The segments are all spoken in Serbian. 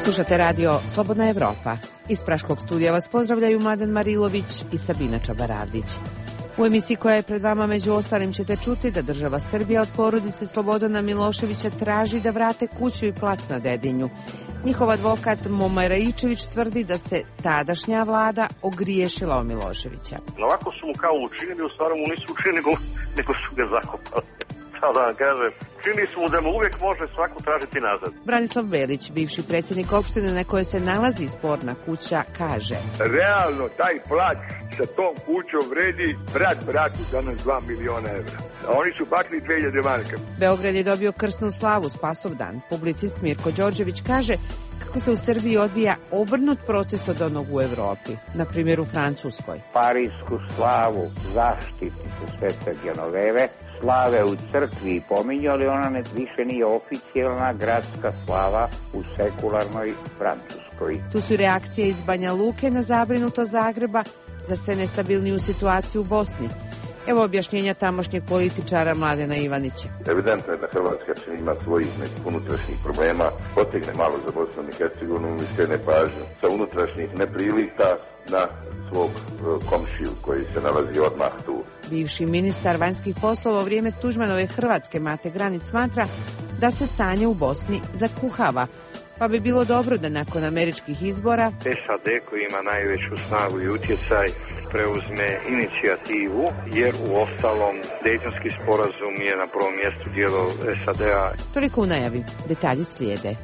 Slušate radio Slobodna Evropa. Iz Praškog studija vas pozdravljaju Mladen Marilović i Sabina Čabaravdić. U emisiji koja je pred vama među ostalim ćete čuti da država Srbija od porodice Slobodana Miloševića traži da vrate kuću i plac na Dedinju. Njihov advokat Momar Raičević tvrdi da se tadašnja vlada ogriješila o Miloševića. Ovako su mu kao učinili, u stvari mu nisu učinili, nego su ga zakopali. Da vam kažem, čini su mu da mu uvijek može svako tražiti nazad. Branislav Belić, bivši predsjednik opštine na kojoj se nalazi sporna kuća, kaže: realno taj plac sa tom kućom vredi bratu danas 2 miliona evra. A oni su bakli 2000 marka. Beograd je dobio krsnu slavu Spasovdan. Publicist Mirko Đorđević kaže kako se u Srbiji odvija obrnut proces od onog u Evropi, na primjer u Francuskoj. Parijsku slavu zaštitnicu Svete Genoveve slave u crkvi i pominju, ali ona više nije oficijalna gradska slava u sekularnoj Francuskoj. Tu su reakcije iz Banja Luke na zabrinuto Zagreba za sve nestabilniju situaciju u Bosni. Evo objašnjenja tamošnjeg političara Mladena Ivanića. Evidentno je da Hrvatska ima svojih nekih unutrašnjih problema, potegne malo za Bosnom i Hercegovinom i skrene pažnju sa unutrašnjih neprilika na svog komšiju koji se nalazi odmah tu. Bivši ministar vanjskih poslova u vrijeme Tuđmanove Hrvatske Mate Granić smatra da se stanje u Bosni zakuhava, pa bi bilo dobro da nakon američkih izbora SAD, koji ima najveću snagu i utjecaj, preuzme inicijativu, jer u ostalom Dejtonski sporazum je na prvom mjestu dijelo SAD-a. Toliko u najavi, detalji slijede.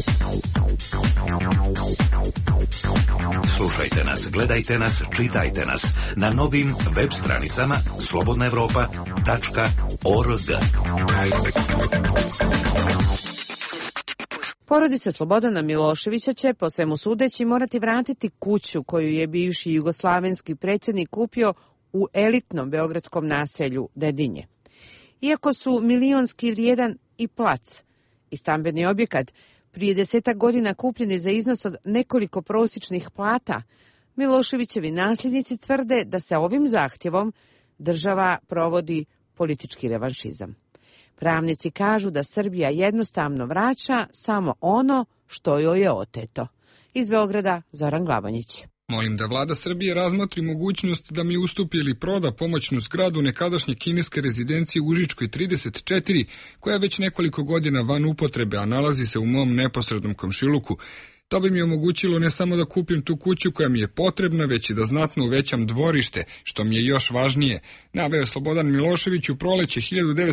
Slušajte nas, gledajte nas, čitajte nas na novim web stranicama slobodnaevropa.org. Porodica Slobodana Miloševića će, po svemu sudeći, morati vratiti kuću koju je bivši jugoslavenski predsjednik kupio u elitnom beogradskom naselju Dedinje. Iako su milionski vrijedan i plac i stambeni objekat prije 10 godina kupljeni za iznos od nekoliko prosječnih plata, Miloševićevi nasljednici tvrde da se ovim zahtjevom država provodi politički revanšizam. Pravnici kažu da Srbija jednostavno vraća samo ono što joj je oteto. Iz Beograda Zoran Glavanjić. Molim da vlada Srbije razmotri mogućnost da mi ustupi ili proda pomoćnu zgradu nekadašnje kineske rezidencije u Užičkoj 34, koja je već nekoliko godina van upotrebe, a nalazi se u mom neposrednom komšiluku. To bi mi omogućilo ne samo da kupim tu kuću koja mi je potrebna, već i da znatno uvećam dvorište, što mi je još važnije, naveo Slobodan Milošević u proleće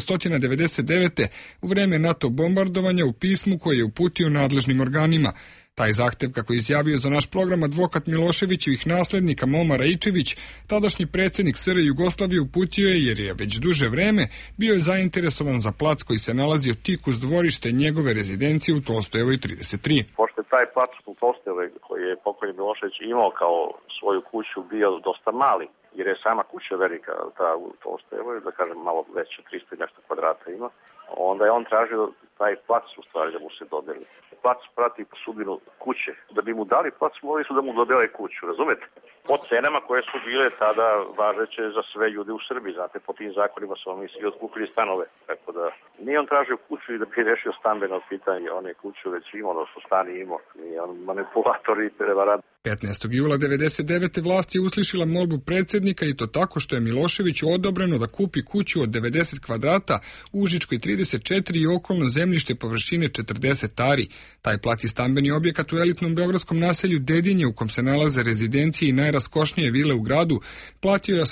1999. u vreme NATO bombardovanja u pismu koje je uputio nadležnim organima. Taj zahtev, kako je izjavio za naš program advokat Miloševićevih naslednika Momar Raičević, tadašnji predsjednik SR Jugoslavije uputio je jer je već duže vreme bio je zainteresovan za plac koji se nalazi tik uz dvorište njegove rezidencije u Tolstojevoj 33. Pošto je taj plac u Tolstojevoj koji je pokojni Milošević imao kao svoju kuću bio dosta mali, jer je sama kuća velika, ta u Tolstojevoj, da kažem malo veće, 300 i nešto kvadrata ima, onda je on tražio taj plac u stvari da mu se dodeli. Plac prati sudbinu kuće. Da bi mu dali plac, morali su da mu dodele kuću, razumete? Po cenama koje su bile tada važeće za sve ljude u Srbiji, znate, po tim zakonima su oni svi otkupili stanove. Tako da nije on tražio kuću i da bi rešio stambeno pitanje, on je kuću već imao, odnosno stan je imao, nije on manipulator i prevarant. 15. jula 1999. vlast je uslišila molbu predsjednika i to tako što je Miloševiću odobreno da kupi kuću od 90 kvadrata u Užičkoj 34 i okolno zemljište površine 40 ari. Taj plac i stambeni objekat u elitnom beogradskom naselju Dedinje, u kom se nalaze rezidencije i najraskošnije vile u gradu, platio je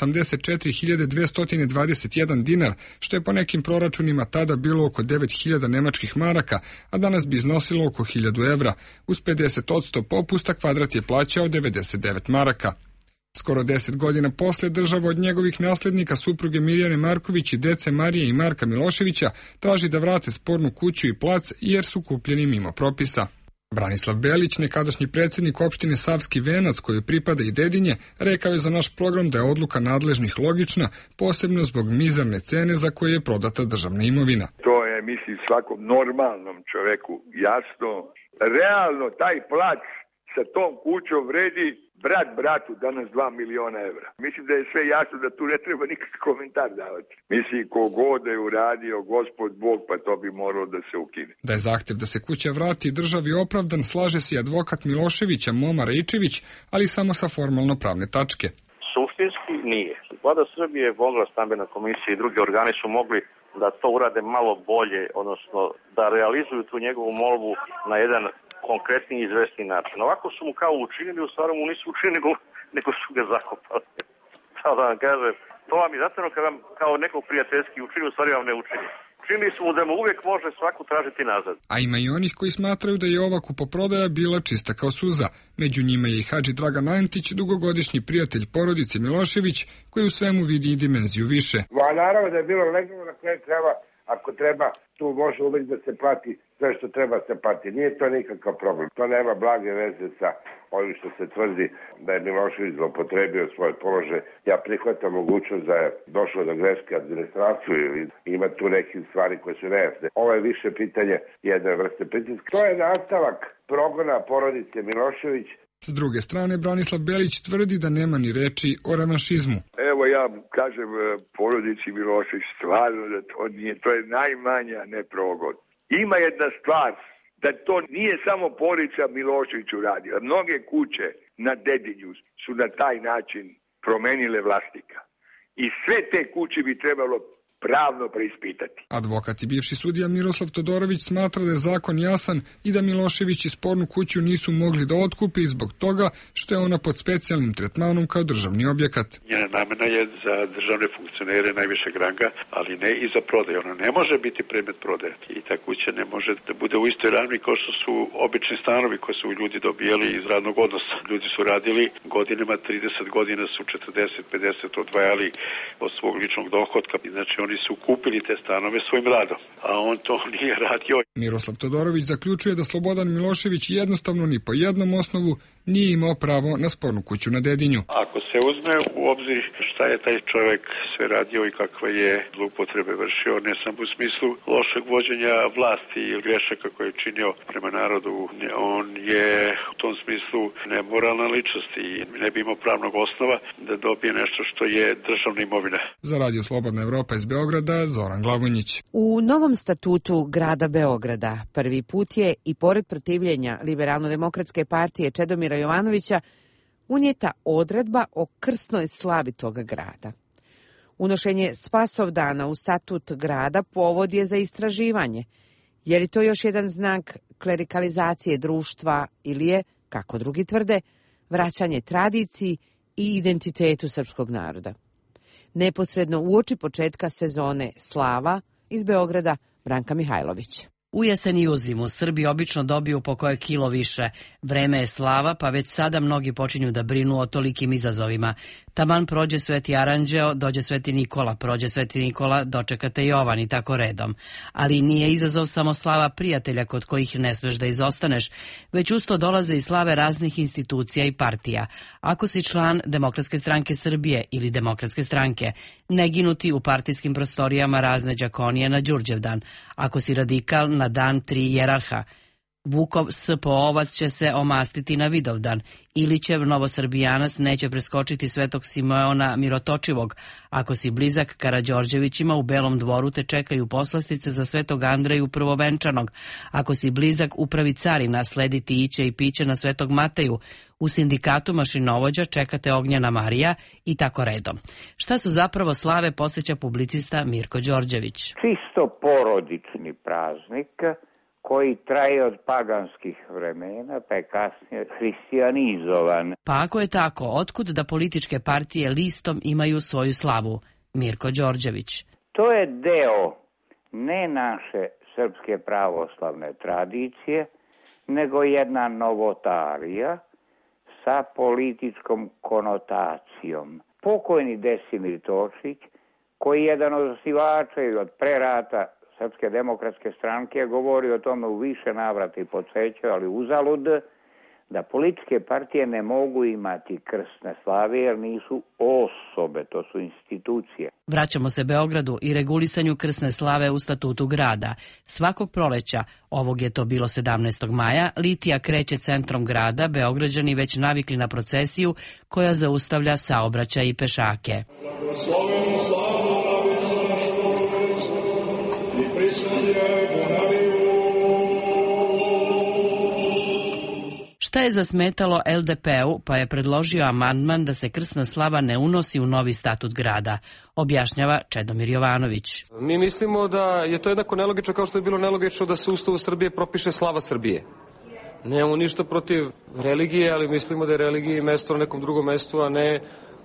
84.221 dinar, što je po nekim proračunima tada bilo oko 9.000 nemačkih maraka, a danas bi iznosilo oko 1.000 evra. Uz 50% popusta kvadrat je plaćao 99 maraka. Skoro 10 godina posle država od njegovih naslednika supruge Mirjane Marković i dece Marije i Marka Miloševića traži da vrate spornu kuću i plac jer su kupljeni mimo propisa. Branislav Belić, nekadašnji predsjednik opštine Savski Venac, koju pripada i Dedinje, rekao je za naš program da je odluka nadležnih logična, posebno zbog mizerne cene za koje je prodata državna imovina. To je, mislim, svakom normalnom čoveku jasno. Realno taj plac sa tom kućom vredi brat bratu danas 2 miliona evra. Mislim da je sve jasno, da tu ne treba nikakav komentar davati. Mislim, kogod je uradio Gospod Bog, pa to bi moralo da se ukine. Da je zahtev da se kuća vrati državi opravdan, slaže se i advokat Miloševića Moma Rejčević, ali samo sa formalno pravne tačke. Suštinski nije. Vlada Srbije, Beogradska stambena komisija i drugi organi su mogli da to urade malo bolje, odnosno da realizuju tu njegovu molbu na jedan konkretni i izvesni način. Ovako su mu kao učinili, u stvari mu nisu učinili, nego su ga zakopali. Sao da vam kaže, to vam je zato kad vam kao nekog prijateljski učini, u stvari vam ne učini. Činili su mu da mu uvijek može svaku tražiti nazad. A ima i onih koji smatraju da je ova kupoprodaja bila čista kao suza. Među njima je i Hadži Dragan Antić, dugogodišnji prijatelj porodice Milošević, koji u svemu vidi i dimenziju više. Naravno da je bilo legalno, na koje treba, ako treba, tu može uvijek da se plati sve što treba se plati. Nije to nikakav problem. To nema blage veze sa ovim što se tvrdi da je Milošević zloupotrebio svoj položaj. Ja prihvatam mogućnost da je došlo do greške administraciju ili ima tu nekih stvari koje su nejasne. Ovo je više pitanje jedne vrste pritiska. To je nastavak progona porodice Milošević. S druge strane, Branislav Belić tvrdi da nema ni reči o revanšizmu. Evo ja kažem porodici Milošević stvarno da to nije, to je najmanja ne progon. Ima jedna stvar, da to nije samo porodica Milošević uradila. Mnoge kuće na Dedinju su na taj način promenile vlasnika. I sve te kuće bi trebalo pravno preispitati. Advokat i bivši sudija Miroslav Todorović smatra da je zakon jasan i da Milošević i spornu kuću nisu mogli da otkupi zbog toga što je ona pod specijalnim tretmanom kao državni objekat. Njena namena je za državne funkcionere najvišeg ranga, ali ne i za prodaju. Ona ne može biti predmet prodaje i ta kuća ne može da bude u istoj ravni kao što su obični stanovi koje su ljudi dobijali iz radnog odnosa. Ljudi su radili godinama, 30 godina su 40-50 odvajali od svog ličnog dohotka. Znači oni su kupili te stanove svojim radom, a on to nije radio. Miroslav Todorović zaključuje da Slobodan Milošević jednostavno ni po jednom osnovu nije imao pravo na spornu kuću na Dedinju. Ako se uzme u obzir šta je taj čovjek sve radio i kakve je zloupotrebe vršio, ne samo u smislu lošeg vođenja vlasti ili grešaka koje je činio prema narodu, on je u tom smislu nemoralna ličnost i ne bi imao pravnog osnova da dobije nešto što je državna imovina. Za Radio Slobodna Evropa iz Beograda, Zoran Glavonjić. U novom statutu grada Beograda prvi put je, i pored protivljenja Liberalno-demokratske partije Čedomira Jovanovića, unijeta odredba o krsnoj slavi toga grada. Unošenje Spasovdana u statut grada povod je za istraživanje. Je li to još jedan znak klerikalizacije društva ili je, kako drugi tvrde, vraćanje tradiciji i identitetu srpskog naroda? Neposredno uoči početka sezone slava, iz Beograda Branka Mihajlović. U jesen i u zimu Srbi obično dobiju po koje kilo više. Vreme je slava, pa već sada mnogi počinju da brinu o tolikim izazovima. Taman prođe Sveti Aranđeo, dođe Sveti Nikola, prođe Sveti Nikola, dočekate Jovan i tako redom. Ali nije izazov samo slava prijatelja kod kojih ne smeš da izostaneš, već usto dolaze i slave raznih institucija i partija. Ako si član Demokratske stranke Srbije ili Demokratske stranke, ne ginuti u partijskim prostorijama razne đakonije na Đurđevdan. Ako si radikal, na dan 3 jerarha. Vukov SPO-ovac će se omastiti na Vidovdan. Ilićev Novosrbijanac neće preskočiti Svetog Simeona Mirotočivog. Ako si blizak Karađorđevićima, u Belom dvoru te čekaju poslastice za Svetog Andreju Prvovenčanog. Ako si blizak upravi carina, slediti iće i piće na Svetog Mateju. U sindikatu mašinovođa čekate Ognjena Marija i tako redom. Šta su zapravo slave, podsjeća publicista Mirko Đorđević. Čisto porodični praznik koji traje od paganskih vremena, pa je kasnije hrišćanizovan. Pa ako je tako, otkud da političke partije listom imaju svoju slavu? Mirko Đorđević. To je deo ne naše srpske pravoslavne tradicije, nego jedna novotarija sa političkom konotacijom. Pokojni Desimir Tošić, koji je jedan od osnivača i od prerata Srpske demokratske stranke, govori o tome u više navrata i podsjećao, ali uzalud, da političke partije ne mogu imati krsne slave jer nisu osobe, to su institucije. Vraćamo se Beogradu i regulisanju krsne slave u statutu grada. Svakog proleća, ovog je to bilo 17. maja, litija kreće centrom grada, Beograđani već navikli na procesiju koja zaustavlja saobraćaj i pešake. Šta je zasmetalo LDP-u, pa je predložio amandman da se krsna slava ne unosi u novi statut grada, objašnjava Čedomir Jovanović. Mi mislimo da je to jednako nelogično kao što je bilo nelogično da se u Ustavu Srbije propiše slava Srbije. Nemamo ništa protiv religije, ali mislimo da je religija mesto na nekom drugom mestu, a ne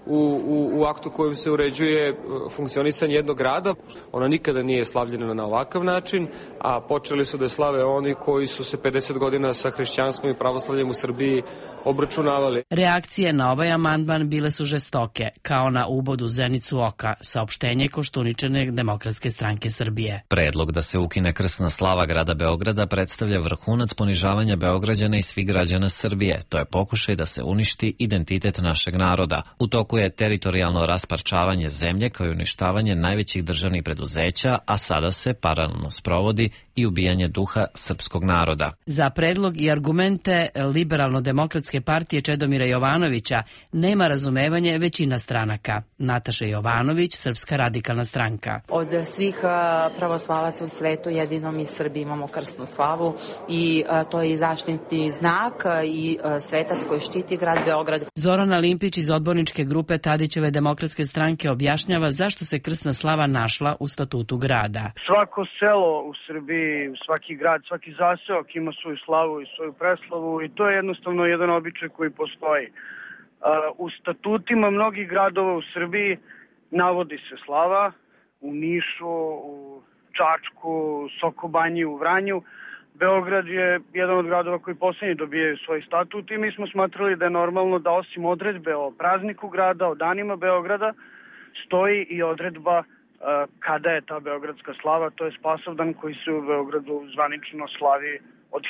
u aktu kojim se uređuje funkcionisanje jednog grada. Ona nikada nije slavljena na ovakav način, a počeli su da je slave oni koji su se 50 godina sa hrišćanstvom i pravoslavljem u Srbiji obračunavali. Reakcije na ovaj amandman bile su žestoke, kao na ubod u zenicu oka, saopštenje Koštuničine Demokratske stranke Srbije. Predlog da se ukine krsna slava grada Beograda predstavlja vrhunac ponižavanja Beograđana i svih građana Srbije. To je pokušaj da se uništi identitet našeg naroda. U toku je teritorijalno rasparčavanje zemlje kao i uništavanje najvećih državnih preduzeća, a sada se paralelno sprovodi i ubijanje duha srpskog naroda. Za predlog i argumente Liberalno-demokratske partije Čedomira Jovanovića nema razumevanje većina stranaka. Nataša Jovanović, Srpska radikalna stranka. Od svih pravoslavaca u svetu jedino mi Srbi imamo krsnu slavu i to je i zaštitni znak i svetac koji štiti grad Beograd. Zorana Limpić iz odborničke grupe Tadićeve Demokratske stranke objašnjava zašto se krsna slava našla u statutu grada. Svako selo u Srbiji, svaki grad, svaki zaseok ima svoju slavu i svoju preslavu i to je jednostavno jedan običaj koji postoji. U statutima mnogih gradova u Srbiji navodi se slava, u Nišu, u Čačku, Sokobanji, u Vranju. Beograd je jedan od gradova koji poslednji dobijaju svoj statut i mi smo smatrali da je normalno da osim odredbe o prazniku grada, o danima Beograda, stoji i odredba kada je ta beogradska slava, to je Spasovdan koji se u Beogradu zvanično slavi od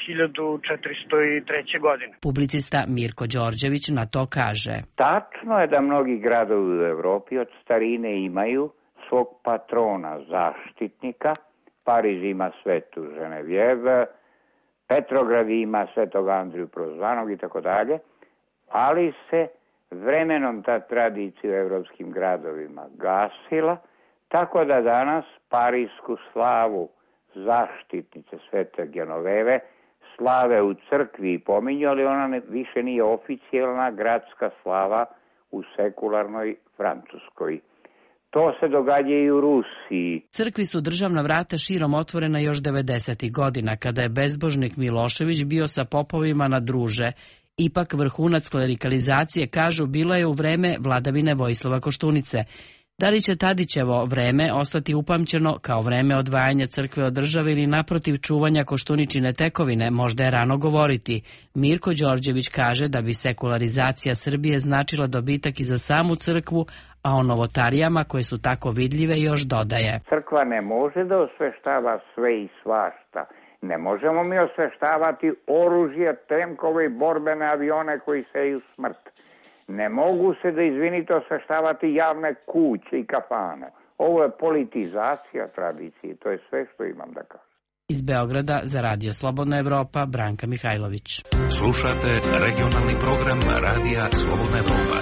1403. godine. Publicista Mirko Đorđević na to kaže. Tačno je da mnogi gradovi u Evropi od starine imaju svog patrona, zaštitnika. Pariz ima Svetu Ženevjeve, Petrograd ima Svetog Andriju Prozvanog i tako dalje, ali se vremenom ta tradicija u evropskim gradovima gasila, tako da danas parijsku slavu zaštitnice Svete Genoveve slave u crkvi i pominju, ali ona više nije oficijalna gradska slava u sekularnoj Francuskoj. To se događa i u Rusiji. Crkvi su državna vrata širom otvorena još 90. godina, kada je bezbožnik Milošević bio sa popovima na druže. Ipak vrhunac klerikalizacije, kažu, bilo je u vreme vladavine Vojislava Koštunice. Da li će Tadićevo vreme ostati upamćeno kao vreme odvajanja crkve od države ili naprotiv čuvanja Koštuničine tekovine, možda je rano govoriti. Mirko Đorđević kaže da bi sekularizacija Srbije značila dobitak i za samu crkvu, a o novotarijama koje su tako vidljive još dodaje. Crkva ne može da osveštava sve i svašta. Ne možemo mi osveštavati oružje, tenkove i borbene avione koji seju smrt. Ne mogu se, da izvinite, osveštavati javne kuće i kafane. Ovo je politizacija tradicije, to je sve što imam da kažem. Iz Beograda za Radio Slobodna Evropa, Branka Mihajlović. Slušate regionalni program Radija Slobodna Evropa.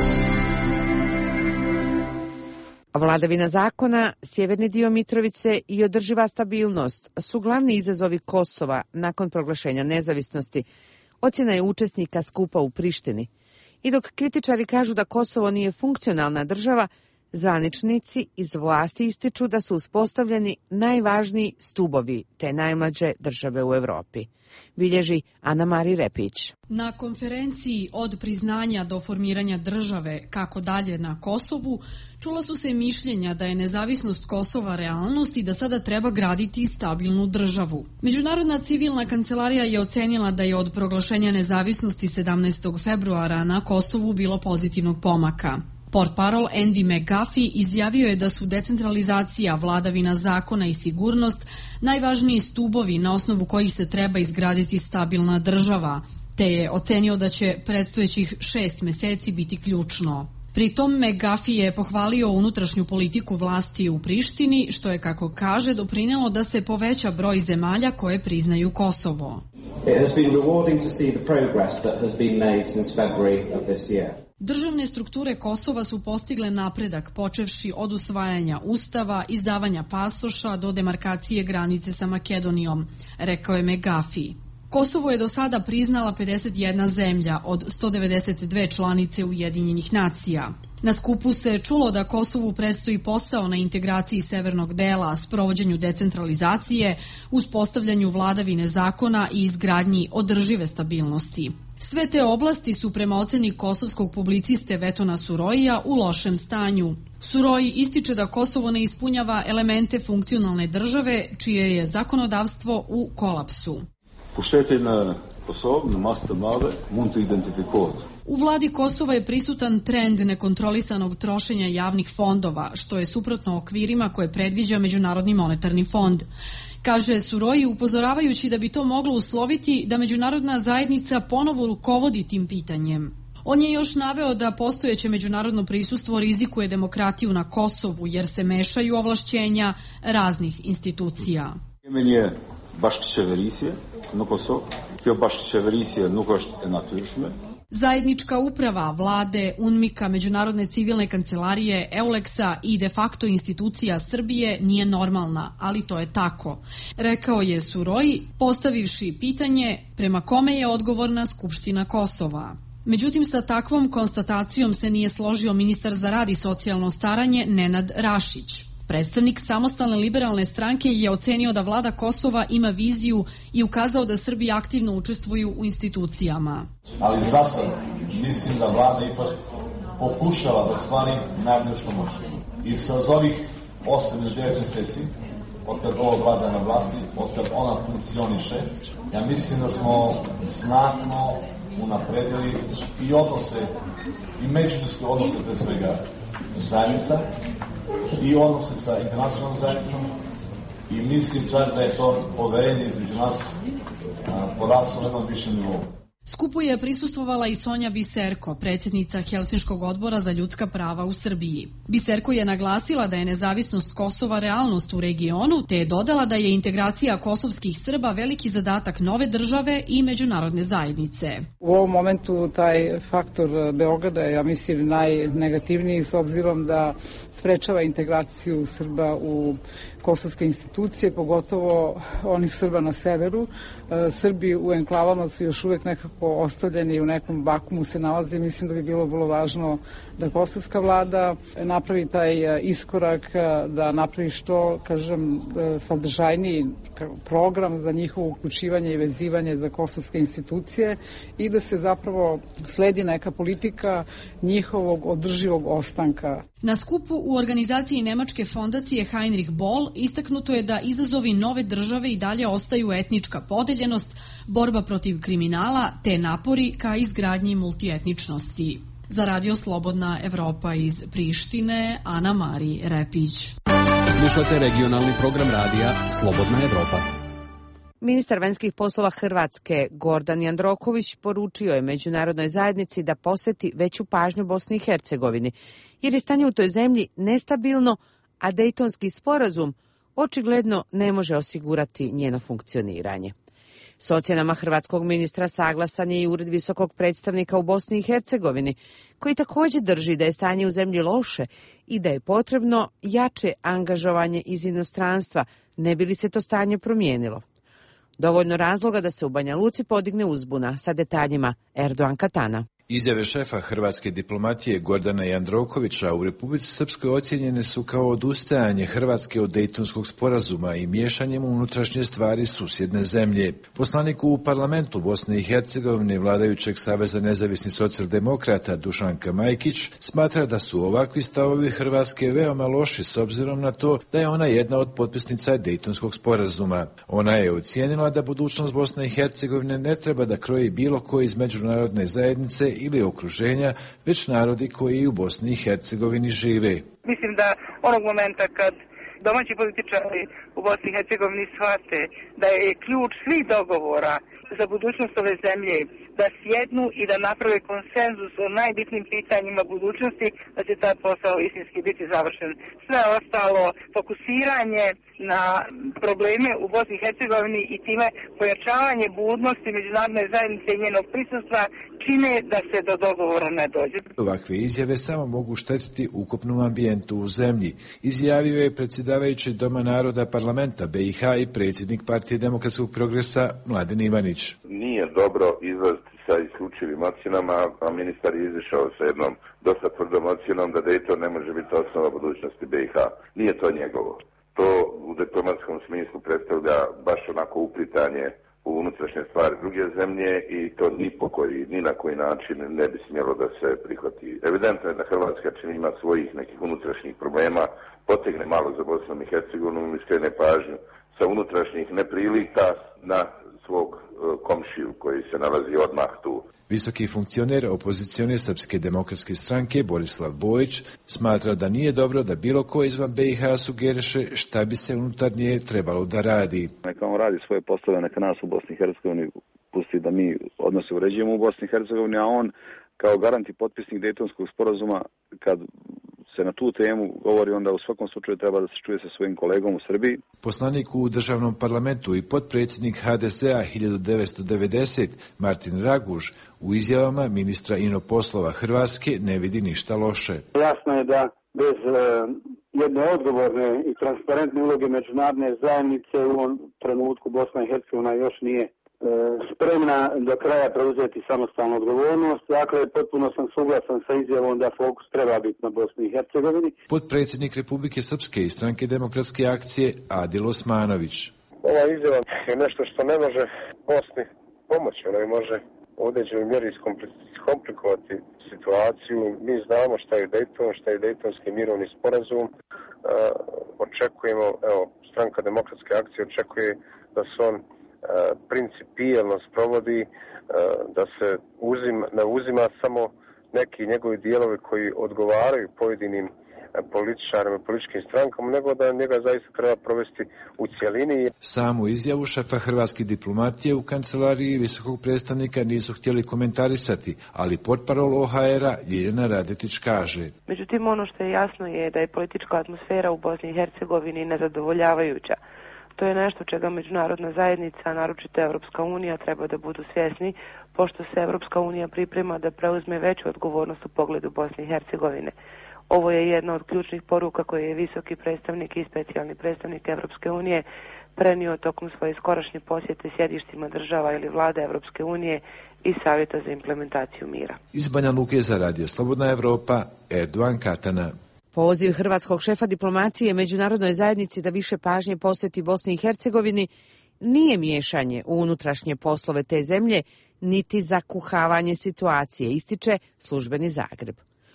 Vladavina zakona, sjeverni dio Mitrovice i održiva stabilnost su glavni izazovi Kosova nakon proglašenja nezavisnosti, ocjena je učesnika skupa u Prištini. I dok kritičari kažu da Kosovo nije funkcionalna država, zvaničnici iz vlasti ističu da su uspostavljeni najvažniji stubovi te najmlađe države u Evropi. Bilježi Ana Mari Repić. Na konferenciji od priznanja do formiranja države kako dalje na Kosovu, čula su se mišljenja da je nezavisnost Kosova realnost i da sada treba graditi stabilnu državu. Međunarodna civilna kancelarija je ocenila da je od proglašenja nezavisnosti 17. februara na Kosovu bilo pozitivnog pomaka. Portparol Andy McGuffey izjavio je da su decentralizacija, vladavina zakona i sigurnost najvažniji stubovi na osnovu kojih se treba izgraditi stabilna država, te je ocenio da će predstojećih 6 meseci biti ključno. Pritom McGuffey je pohvalio unutrašnju politiku vlasti u Prištini, što je, kako kaže, doprinelo da se poveća broj zemalja koje priznaju Kosovo. Državne strukture Kosova su postigle napredak, počevši od usvajanja ustava, izdavanja pasoša do demarkacije granice sa Makedonijom, rekao je McGuffey. Kosovo je do sada priznala 51 zemlja od 192 članice Ujedinjenih nacija. Na skupu se čulo da Kosovu predstoji posao na integraciji severnog dela, sprovođenju decentralizacije, uspostavljanju vladavine zakona i izgradnji održive stabilnosti. Sve te oblasti su prema oceni kosovskog publiciste Vetona Suroija u lošem stanju. Suroji ističe da Kosovo ne ispunjava elemente funkcionalne države, čije je zakonodavstvo u kolapsu. U vladi Kosova je prisutan trend nekontrolisanog trošenja javnih fondova, što je suprotno okvirima koje predviđa Međunarodni monetarni fond. Kaže Suroji, upozoravajući da bi to moglo usloviti da međunarodna zajednica ponovo rukovodi tim pitanjem. On je još naveo da postojeće međunarodno prisustvo rizikuje demokratiju na Kosovu, jer se mešaju ovlašćenja raznih institucija. Zajednička uprava vlade, UNMIK-a, Međunarodne civilne kancelarije, EULEX-a i de facto institucija Srbije nije normalna, ali to je tako, rekao je Suroji, postavivši pitanje prema kome je odgovorna Skupština Kosova. Međutim, sa takvom konstatacijom se nije složio ministar za rad i socijalno staranje Nenad Rašić. Predstavnik Samostalne liberalne stranke je ocenio da vlada Kosova ima viziju i ukazao da Srbi aktivno učestvuju u institucijama. Ali za sad mislim da vlada ipak pokušava da stvari najbolje što može. I sa ovih 8-9 meseci, otkad ova vlada na vlasti, otkad ona funkcioniše, ja mislim da smo znatno unapredili i odnose, i međuljudske odnose pre svega zajednica, i odnose sa internacionalnom zajednicom, i mislim čak da je to poverenje između nas poraslo na jednom višem nivou. Skupu je prisustvovala i Sonja Biserko, predsjednica Helsinškog odbora za ljudska prava u Srbiji. Biserko je naglasila da je nezavisnost Kosova realnost u regionu, te je dodala da je integracija kosovskih Srba veliki zadatak nove države i međunarodne zajednice. U ovom momentu taj faktor Beograda je, ja mislim, najnegativniji s obzirom da sprečava integraciju Srba u kosovske institucije, pogotovo onih Srba na severu. Srbi u enklavama su još uvek nekako ostavljeni, u nekom vakumu se nalaze. Mislim da bi bilo vrlo važno da kosovska vlada napravi taj iskorak, da napravi što, kažem, sadržajniji program za njihovo uključivanje i vezivanje za kosovske institucije i da se zapravo sledi neka politika njihovog održivog ostanka. Na skupu u organizaciji Nemačke fondacije Heinrich Boll istaknuto je da izazovi nove države i dalje ostaju etnička podeljenost, borba protiv kriminala te napori ka izgradnji multietničnosti. Za Radio Slobodna Evropa iz Prištine, Ana Mari Repić. Slušate regionalni program radija Slobodna Evropa. Ministar vanjskih poslova Hrvatske Gordan Jandroković poručio je međunarodnoj zajednici da posveti veću pažnju Bosni i Hercegovini, jer je stanje u toj zemlji nestabilno, a Dejtonski sporazum očigledno ne može osigurati njeno funkcioniranje. S ocjenama hrvatskog ministra saglasan je i Ured visokog predstavnika u Bosni i Hercegovini, koji također drži da je stanje u zemlji loše i da je potrebno jače angažovanje iz inostranstva, ne bi li se to stanje promijenilo. Dovoljno razloga da se u Banja Luci podigne uzbuna, sa detaljima Erdogan Katana. Izjave šefa hrvatske diplomatije Gordana Jandrokovića u Republici Srpskoj ocijenjene su kao odustajanje Hrvatske od Dejtonskog sporazuma i miješanjem u unutrašnje stvari susjedne zemlje. Poslanik u parlamentu Bosne i Hercegovine vladajućeg Saveza nezavisnih socijaldemokrata Dušanka Majkić smatra da su ovakvi stavovi Hrvatske veoma loši s obzirom na to da je ona jedna od potpisnica Dejtonskog sporazuma. Ona je ocijenila da budućnost Bosne i Hercegovine ne treba da kroji bilo ko iz međunarodne zajednice ili okruženja, već narodi koji u Bosni i Hercegovini žive. Mislim da onog momenta kad domaći političari u Bosni i Hercegovini shvate da je ključ svih dogovora za budućnost ove zemlje da sjednu i da naprave konsenzus o najbitnijim pitanjima budućnosti, da će taj posao istinski biti završen. Sve ostalo, fokusiranje na probleme u Bosni i Hercegovini i time pojačavanje budnosti međunarodne zajednice i njenog prisustva čine da se do dogovora ne dođe. Ovakve izjave samo mogu štetiti ukupnom ambijentu u zemlji, izjavio je predsjedavajući Doma naroda parlamenta BiH i predsjednik Partije demokratskog progresa Mladen Ivanić. Nije dobro izlaziti sa isključivim ocjenama, a ministar je izišao sa jednom dosta tvrdom ocjenom da Dayton ne može biti osnova budućnosti BiH. Nije to njegovo. To u diplomatskom smislu predstavlja baš onako uplitanje u unutrašnje stvari druge zemlje i to ni na koji način ne bi smjelo da se prihvati. Evidentno je da Hrvatska čini ima svojih nekih unutrašnjih problema, potegne malo za Bosnom i Hercegovinom i skrene pažnju sa unutrašnjih neprilika na svog komšiju koji se nalazi odmah tu. Visoki funkcioner opozicione Srpske demokratske stranke Borislav Bojić smatra da nije dobro da bilo ko izvan BiH sugeriše šta bi se unutar nje trebalo da radi. Neka on radi svoje poslove, neka nas u Bosni i Hercegovini pusti da mi odnose uređujemo u Bosni i Hercegovini, a on kao garant i potpisnik Dejtonskog sporazuma, kad se na tu temu govori, onda u svakom slučaju treba da se čuje sa svojim kolegom u Srbiji. Poslanik u državnom parlamentu i potpredsjednik HDZ-a 1990 Martin Raguž u izjavama ministra inoposlova Hrvatske ne vidi ništa loše. Jasno je da bez jedne odgovorne i transparentne uloge međunarodne zajednice u ovom trenutku Bosna i Hercegovina još nije spremna do kraja preuzeti samostalnu odgovornost. Dakle, potpuno sam suglasan sa izjavom da fokus treba biti na Bosni i Hercegovini. Potpredsjednik Republike Srpske i Stranke demokratske akcije Adil Osmanović. Ova izjava je nešto što ne može Bosni pomoći, ona može u određenoj mjeri iskomplikovati situaciju. Mi znamo šta je Dayton, šta je Daytonski mirovni sporazum. Očekujemo, Stranka demokratske akcije očekuje da se on principijelno sprovodi, da se ne uzima samo neki njegovi dijelovi koji odgovaraju pojedinim političarima i političkim strankama, nego da njega zaista treba provesti u cjelini. Samu izjavu šefa hrvatske diplomatije u kancelariji visokog predstavnika nisu htjeli komentarisati, ali portparol OHR-a Ljiljana Radetić kaže. Međutim, ono što je jasno je da je politička atmosfera u Bosni i Hercegovini nezadovoljavajuća. To je nešto čega međunarodna zajednica, naročito Evropska unija, treba da budu svjesni, pošto se Evropska unija priprema da preuzme veću odgovornost u pogledu Bosne i Hercegovine. Ovo je jedna od ključnih poruka koje je visoki predstavnik i specijalni predstavnik Evropske unije prenio tokom svoje skorašnje posjete sjedištima država ili vlade Evropske unije i Savjeta za implementaciju mira. Iz Banja Luke za Radio Slobodna Evropa, Erdogan Katana. Poziv hrvatskog šefa diplomatije međunarodnoj zajednici da više pažnje posveti Bosni i Hercegovini nije miješanje u unutrašnje poslove te zemlje, niti zakuhavanje situacije, ističe službeni Zagreb.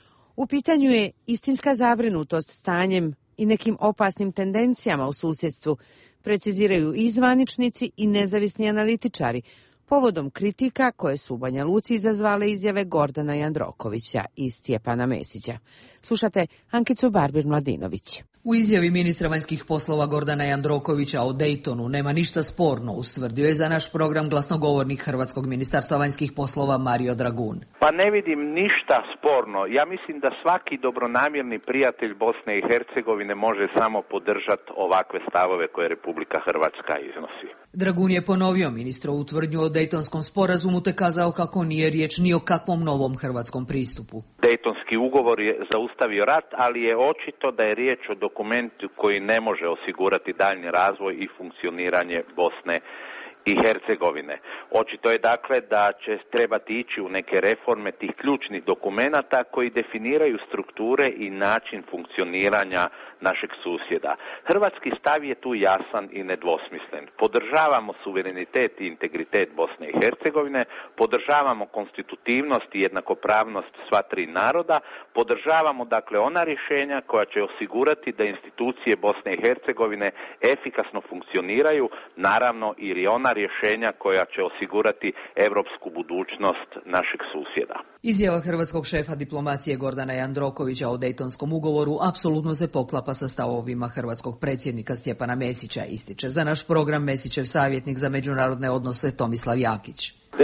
U pitanju je istinska zabrinutost stanjem i nekim opasnim tendencijama u susjedstvu, preciziraju i zvaničnici i nezavisni analitičari, povodom kritika koje su u Banja Luci izazvale izjave Gordana Jandrokovića i Stjepana Mesića. Slušate Ankicu Barbir-Mladinović. U izjavi ministra vanjskih poslova Gordana Jandrokovića o Daytonu nema ništa sporno, ustvrdio je za naš program glasnogovornik Hrvatskog ministarstva vanjskih poslova Mario Dragun. Pa ne vidim ništa sporno. Ja mislim da svaki dobronamjerni prijatelj Bosne i Hercegovine može samo podržati ovakve stavove koje Republika Hrvatska iznosi. Dragun je ponovio ministrovu tvrdnju o Dejtonskom sporazumu te kazao kako nije riječ ni o kakvom novom hrvatskom pristupu. Dejtonski ugovor je zaustavio rat, ali je očito da je riječ o dokumentu koji ne može osigurati daljnji razvoj i funkcioniranje Bosne i Hercegovine. Očito je dakle da će trebati ići u neke reforme tih ključnih dokumenata koji definiraju strukture i način funkcioniranja našeg susjeda. Hrvatski stav je tu jasan i nedvosmislen. Podržavamo suverenitet i integritet Bosne i Hercegovine, podržavamo konstitutivnost i jednakopravnost sva tri naroda, podržavamo dakle ona rješenja koja će osigurati da institucije Bosne i Hercegovine efikasno funkcioniraju, naravno i ona rješenja koja će osigurati europsku budućnost našeg susjeda. Izjava hrvatskog šefa diplomacije Gordana Jandrokovića o Dejtonskom ugovoru apsolutno se poklapa sa stavovima hrvatskog predsjednika Stjepana Mesića, ističe za naš program Mesićev savjetnik za međunarodne odnose Tomislav Jakić. Dejtonski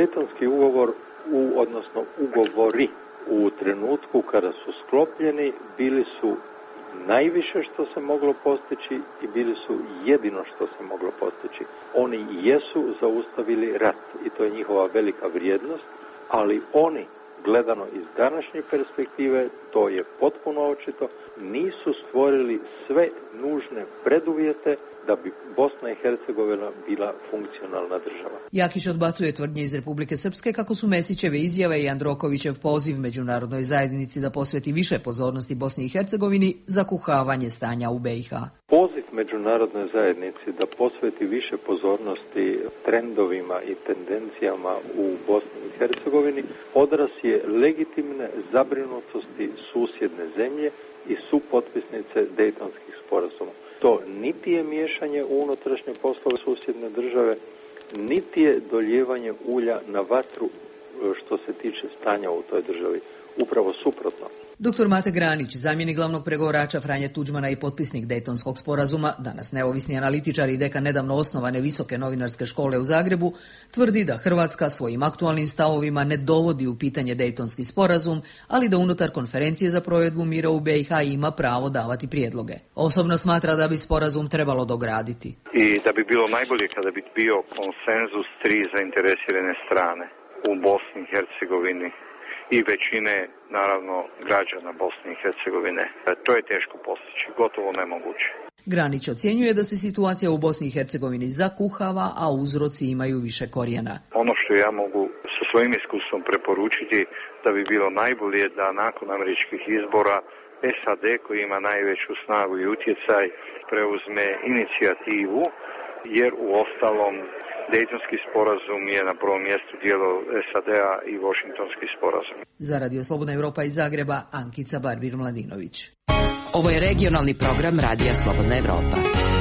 Dejtonski ugovor, odnosno ugovori u trenutku kada su sklopljeni, bili su najviše što se moglo postići i bili su jedino što se moglo postići. Oni jesu zaustavili rat i to je njihova velika vrijednost, ali oni, gledano iz današnje perspektive, to je potpuno očito, nisu stvorili sve nužne preduvjete da bi Bosna i Hercegovina bila funkcionalna država. Jakić odbacuje tvrdnje iz Republike Srpske kako su Mesićeve izjave i Androkovićev poziv međunarodnoj zajednici da posveti više pozornosti Bosni i Hercegovini za kuhavanje stanja u BiH. Poziv međunarodnoj zajednici da posveti više pozornosti trendovima i tendencijama u Bosni i Hercegovini odraz je legitimne zabrinutosti susjedne zemlje i supotpisnice Dejtonskih sporazuma. To niti je miješanje u unutrašnje poslove susjedne države, niti je dolijevanje ulja na vatru što se tiče stanja u toj državi. Upravo suprotno. Dr. Mate Granić, zamjenik glavnog pregovarača Franje Tuđmana i potpisnik Dejtonskog sporazuma, danas neovisni analitičar i dekan nedavno osnovane Visoke novinarske škole u Zagrebu, tvrdi da Hrvatska svojim aktualnim stavovima ne dovodi u pitanje Dejtonski sporazum, ali da unutar konferencije za provedbu mira u BiH ima pravo davati prijedloge. Osobno smatra da bi sporazum trebalo dograditi. I da bi bilo najbolje kada bi bio konsenzus tri zainteresirane strane u Bosni i Hercegovini i većine, naravno, građana Bosne i Hercegovine. To je teško postići, gotovo nemoguće. Granić ocjenjuje da se situacija u Bosni i Hercegovini zakuhava, a uzroci imaju više korijena. Ono što ja mogu sa svojim iskustvom preporučiti da bi bilo najbolje da nakon američkih izbora SAD, koji ima najveću snagu i utjecaj, preuzme inicijativu, jer u ostalom Dejtonski sporazum je na prvom mjestu dijelo SAD-a i Washingtonski sporazum. Za Radio Slobodna Evropa iz Zagreba, Ankica Barbir-Mladinović. Ovo je regionalni program Radija Slobodna Evropa.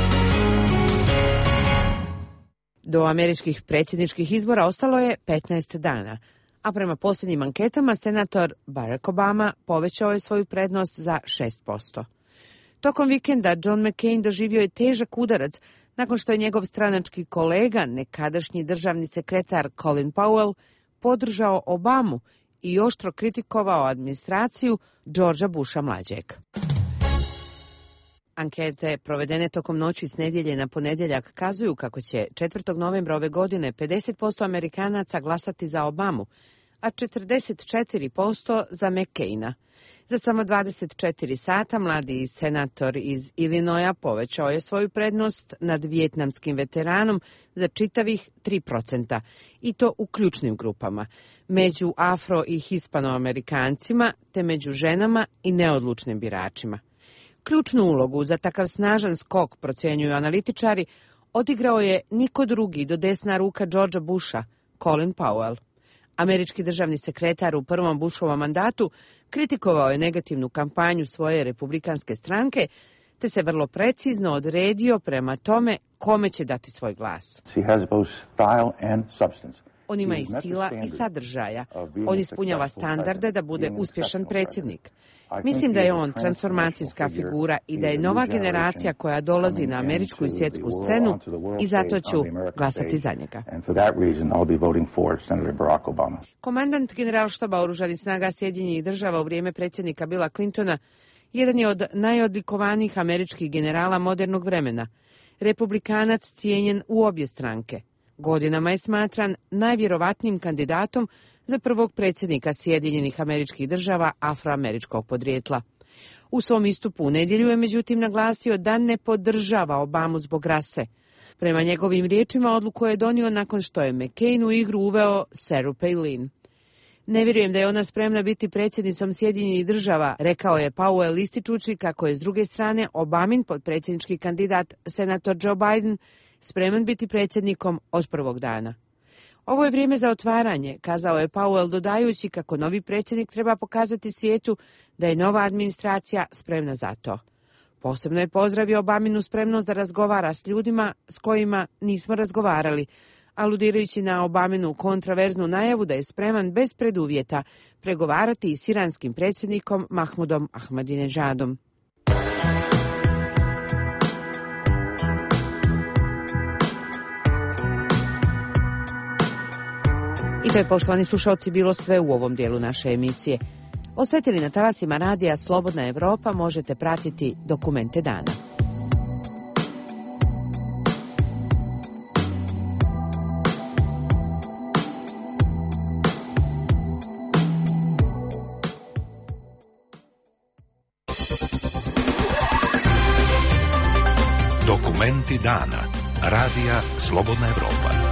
Do američkih predsjedničkih izbora ostalo je 15 dana, a prema posljednjim anketama senator Barack Obama povećao je svoju prednost za 6%. Tokom vikenda John McCain doživio je težak udarac nakon što je njegov stranački kolega, nekadašnji državni sekretar Colin Powell, podržao Obamu i oštro kritikovao administraciju Georgea Busha mlađeg. Ankete provedene tokom noći s nedjelje na ponedjeljak kazuju kako će 4. novembra ove godine 50% Amerikanaca glasati za Obamu, a 44% za McCaina. Za samo 24 sata mladi senator iz Illinoisa povećao je svoju prednost nad vijetnamskim veteranom za čitavih 3%, i to u ključnim grupama, među afro- i hispanoamerikancima, te među ženama i neodlučnim biračima. Ključnu ulogu za takav snažan skok, procjenjuju analitičari, odigrao je niko drugi do desna ruka Georgea Busha, Colin Powell. Američki državni sekretar u prvom Bushovom mandatu kritikovao je negativnu kampanju svoje republikanske stranke, te se vrlo precizno odredio prema tome kome će dati svoj glas. On ima i stila i sadržaja. On ispunjava standarde da bude uspješan predsjednik. Mislim da je on transformacijska figura i da je nova generacija koja dolazi na američku i svjetsku scenu, i zato ću glasati za njega. Komandant generalštaba oružanih snaga Sjedinjenih država u vrijeme predsjednika Billa Clintona jedan je od najodlikovanijih američkih generala modernog vremena. Republikanac cijenjen u obje stranke. Godinama je smatran najvjerovatnijim kandidatom za prvog predsjednika Sjedinjenih Američkih Država afroameričkog podrijetla. U svom istupu u nedjelju je međutim naglasio da ne podržava Obamu zbog rase. Prema njegovim riječima odluku je donio nakon što je McCain u igru uveo Sarah Palin. Ne vjerujem da je ona spremna biti predsjednicom Sjedinjenih Država, rekao je Powell ističući kako je s druge strane Obamin potpredsjednički kandidat senator Joe Biden spreman biti predsjednikom od prvog dana. Ovo je vrijeme za otvaranje, kazao je Powell dodajući kako novi predsjednik treba pokazati svijetu da je nova administracija spremna za to. Posebno je pozdravio Obaminu spremnost da razgovara s ljudima s kojima nismo razgovarali, aludirajući na Obaminu kontraverznu najavu da je spreman bez preduvjeta pregovarati s iranskim predsjednikom Mahmudom Ahmadinejadom. I to je, poštovani slušalci, bilo sve u ovom dijelu naše emisije. Ostajte li na talasima radija Slobodna Evropa, možete pratiti Dokumente dana. Dokumenti dana. Radija Slobodna Evropa.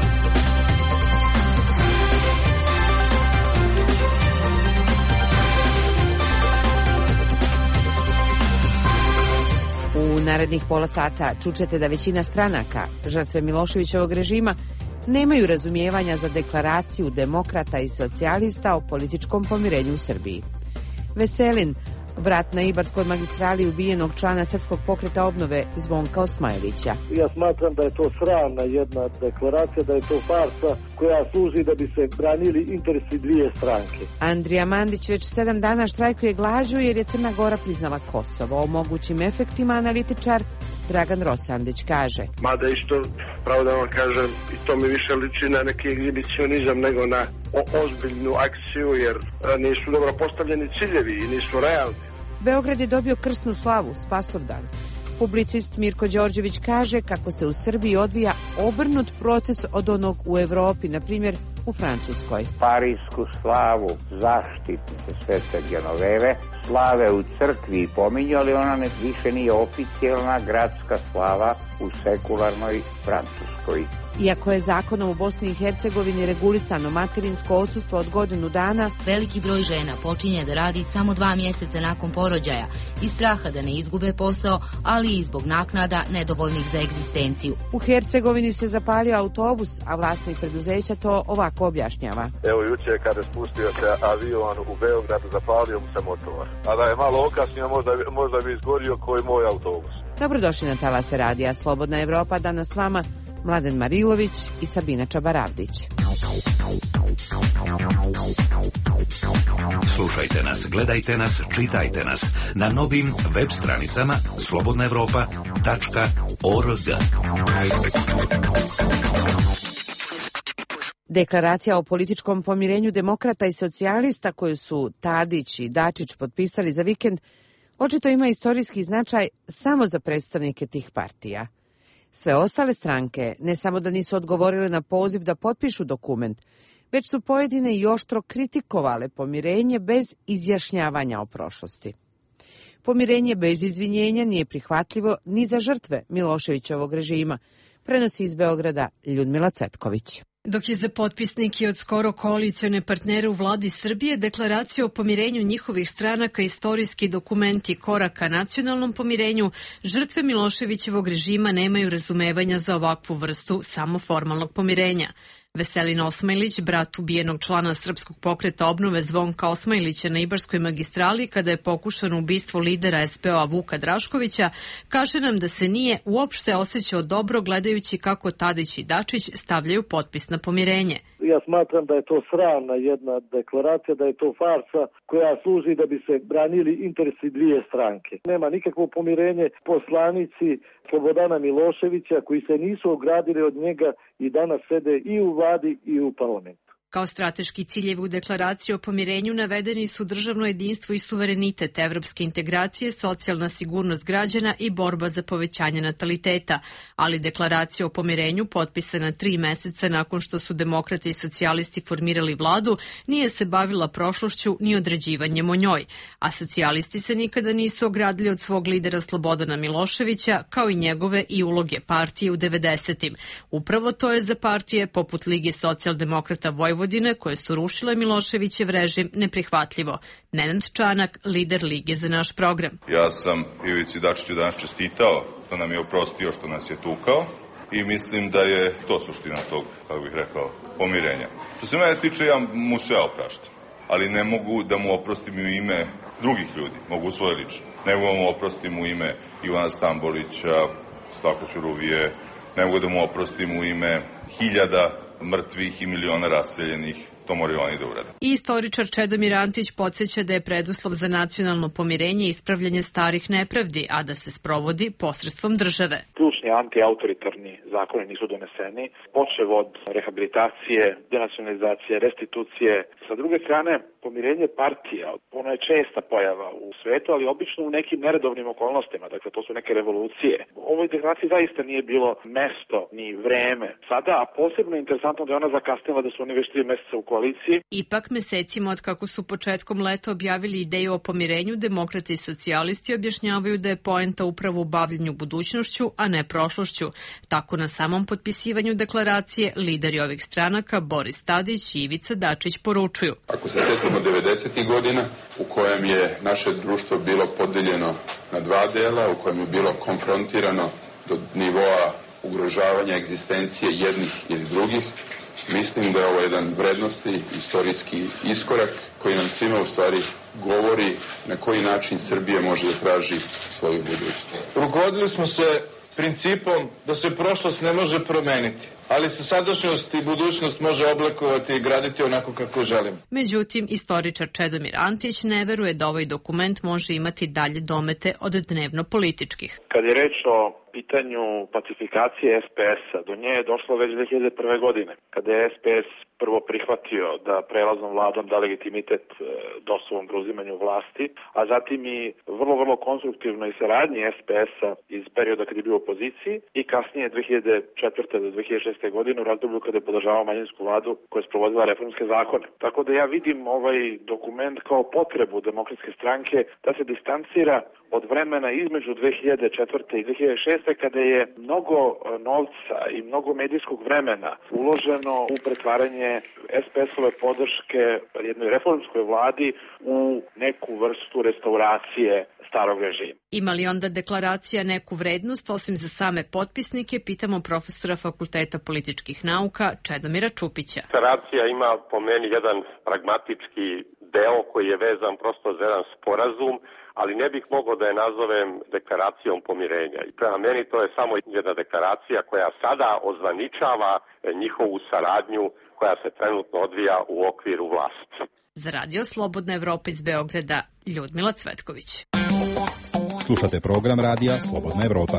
U narednih pola sata čućete da većina stranaka, žrtve Miloševićevog režima, nemaju razumijevanja za deklaraciju demokrata i socijalista o političkom pomirenju u Srbiji. Veselin, vrat na Ibarskoj magistrali ubijenog člana Srpskog pokreta obnove Zvonka Osmajlića. Ja smatram da je to sramna jedna deklaracija, da je to farsa koja služi da bi se branili interesi dvije stranke. Andrija Mandić već 7 dana štrajkuje glađu jer je Crna Gora priznala Kosovo. O mogućim efektima analitičar Dragan Rosandić kaže. Mada isto, pravo da vam kažem, i to mi više liči na neki egzibicionizam nego na ozbiljnu akciju, jer nisu dobro postavljeni ciljevi i nisu realni. Beograd je dobio krsnu slavu, Spasovdan. Publicist Mirko Đorđević kaže kako se u Srbiji odvija obrnut proces od onog u Evropi, na primjer u Francuskoj. Parijsku slavu zaštitnice Svete Genoveve slave u crkvi i pominju, ali ona više nije oficijalna gradska slava u sekularnoj Francuskoj. Iako je zakonom u Bosni i Hercegovini regulisano materinsko odsustvo od godinu dana, veliki broj žena počinje da radi samo 2 mjeseca nakon porođaja iz straha da ne izgube posao, ali i zbog naknada nedovoljnih za egzistenciju. U Hercegovini se zapalio autobus, a vlasnik preduzeća to ovako objašnjava. Evo jučer kada spustio se avion u Beogradu, zapalio mu se motor. A da je malo okasnio, možda bi izgorio koji moj autobus. Dobrodošli na talase radija Slobodna Evropa, danas s vama Mladen Marilović i Sabina Čabaravdić. Slušajte nas, gledajte nas, čitajte nas na novim web stranicama slobodnaevropa.org. Deklaracija o političkom pomirenju demokrata i socijalista koju su Tadić i Dačić potpisali za vikend očito ima istorijski značaj samo za predstavnike tih partija. Sve ostale stranke ne samo da nisu odgovorile na poziv da potpišu dokument, već su pojedine i oštro kritikovale pomirenje bez izjašnjavanja o prošlosti. Pomirenje bez izvinjenja nije prihvatljivo ni za žrtve Miloševićevog režima, prenosi iz Beograda Ljudmila Cvetković. Dok je za potpisnike od skoro koalicione partnere u vladi Srbije deklaracija o pomirenju njihovih stranaka istorijski dokumenti koraka nacionalnom pomirenju, žrtve Miloševićevog režima nemaju razumevanja za ovakvu vrstu samo formalnog pomirenja. Veselin Osmajlić, brat ubijenog člana Srpskog pokreta obnove Zvonka Osmajlića na Ibarskoj magistrali kada je pokušano ubistvo lidera SPO-a Vuka Draškovića, kaže nam da se nije uopšte osjećao dobro gledajući kako Tadić i Dačić stavljaju potpis na pomirenje. Ja smatram da je to sramna jedna deklaracija, da je to farsa koja služi da bi se branili interesi dvije stranke. Nema nikakvo pomirenje. Poslanici Slobodana Miloševića koji se nisu ogradili od njega i danas sede i u vladi i u parlamentu. Kao strateški ciljevi u deklaraciji o pomirenju navedeni su državno jedinstvo i suverenitet, evropske integracije, socijalna sigurnost građana i borba za povećanje nataliteta, ali deklaracija o pomirenju, potpisana 3 meseca nakon što su demokrati i socijalisti formirali vladu, nije se bavila prošlošću ni određivanjem o njoj, a socijalisti se nikada nisu ogradili od svog lidera Slobodana Miloševića, kao i njegove i uloge partije u 90-im. Upravo to je za partije poput Lige socijaldemokrata Vojvodine, koje su rušile Miloševićev režim, neprihvatljivo. Nenad Čanak, lider Lige za naš program. Ja sam Ivici Dačiću danas čestitao što nam je oprostio što nas je tukao i mislim da je to suština tog, kako bih rekao, pomirenja. Što se mene tiče, ja mu sve opraštam, ali ne mogu da mu oprostim u ime drugih ljudi, mogu svoje lično. Ne mogu da mu oprostim u ime Ivana Stambolića, Slavka Ćuruvije, ne mogu da mu oprostim u ime hiljada mrtvih i miliona raseljenih. to moraju oni da urade. I istoričar Čedomir Antić podsjeća da je preduslov za nacionalno pomirenje ispravljanje starih nepravdi, a da se sprovodi posredstvom države. Ključni antiautoritarni zakoni nisu doneseni, počev od rehabilitacije, denacionalizacije, restitucije. Sa druge strane, pomirenje partija, ono je česta pojava u svetu, ali obično u nekim neredovnim okolnostima, dakle to su neke revolucije. U ovoj deklaraciji zaista nije bilo mesto ni vreme. Sada, a posebno je interesantno da je ona zakasnila da su oni već 3 meseca u koaliciji. Ipak, mesecima od kako su početkom leta objavili ideju o pomirenju, demokrate i socijalisti objašnjavaju da je poenta upravo u bavljenju budućnošću, a ne prošlošću. Tako na samom potpisivanju deklaracije lideri ovih stranaka Boris Tadić i Ivica Dačić poručuju. Ako se sjetimo 90. godina u kojem je naše društvo bilo podeljeno na 2 dela, u kojem je bilo konfrontirano do nivoa ugrožavanja egzistencije jednih ili drugih, mislim da je ovo jedan vrednosti, istorijski iskorak koji nam svima u stvari govori na koji način Srbija može da traži svoju budućnost. Rukovodili smo se principom da se prošlost ne može promeniti, ali se sadašnjost i budućnost može oblikovati i graditi onako kako želimo. Međutim, istoričar Čedomir Antić ne veruje da ovaj dokument može imati dalje domete od dnevno-političkih. Kad je reč o pitanju pacifikacije SPS-a, do nje je došlo već 2001. godine, kada je SPS prvo prihvatio da prelaznom vladom da legitimitet DOS-ovom preuzimanju vlasti, a zatim i vrlo konstruktivnoj saradnji SPS-a iz perioda kad je bio u opoziciji i kasnije 2004. do 2006. godine u razdoblju kada je podržavao manjinsku vladu koja je sprovodila reformske zakone. Tako da ja vidim ovaj dokument kao potrebu Demokratske stranke da se distancira od vremena između 2004. i 2006. kada je mnogo novca i mnogo medijskog vremena uloženo u pretvaranje SPS-ove podrške jednoj reformskoj vladi u neku vrstu restauracije starog režima. Ima li onda deklaracija neku vrednost osim za same potpisnike, pitamo profesora Fakulteta političkih nauka Čedomira Čupića. Deklaracija ima po meni jedan pragmatički deo koji je vezan prosto za jedan sporazum, ali ne bih mogao da je nazovem deklaracijom pomirenja. I prema meni to je samo jedna deklaracija koja sada ozvaničava njihovu saradnju koja se trenutno odvija u okviru vlasti. Za Radio Slobodna Evropa iz Beograda, Ljudmila Cvetković. Slušate program Radija Slobodna Evropa.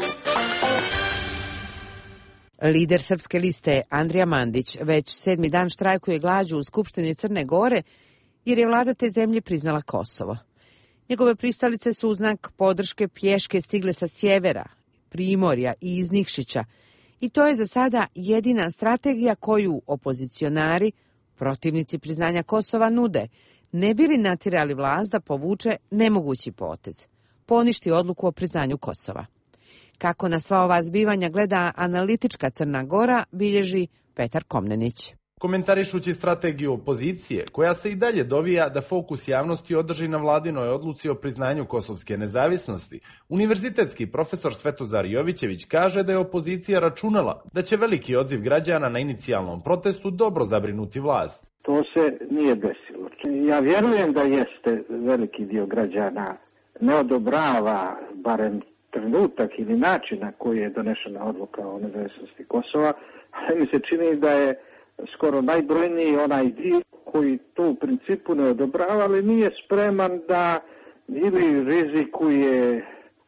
Lider Srpske liste Andrija Mandić već 7. dan štrajkuje glađu u Skupštini Crne Gore jer je vlada te zemlje priznala Kosovo. Njegove pristalice su u znak podrške pješke stigle sa sjevera, Primorja i iz Nikšića i to je za sada jedina strategija koju opozicionari, protivnici priznanja Kosova, nude, ne bi li natjerali vlast da povuče nemogući potez, poništi odluku o priznanju Kosova. Kako na sva ova zbivanja gleda analitička Crna Gora, bilježi Petar Komnenić. Komentarišući strategiju opozicije, koja se i dalje dovija da fokus javnosti održi na vladinoj odluci o priznanju kosovske nezavisnosti, univerzitetski profesor Svetozar Jovićević kaže da je opozicija računala da će veliki odziv građana na inicijalnom protestu dobro zabrinuti vlast. To se nije desilo. Ja vjerujem da jeste veliki dio građana ne odobrava barem trenutak ili način na koji je donešena odluka o nezavisnosti Kosova, ali mi se čini da je skoro najbrojniji onaj dio koji to u principu ne odobrava, ali nije spreman da ili rizikuje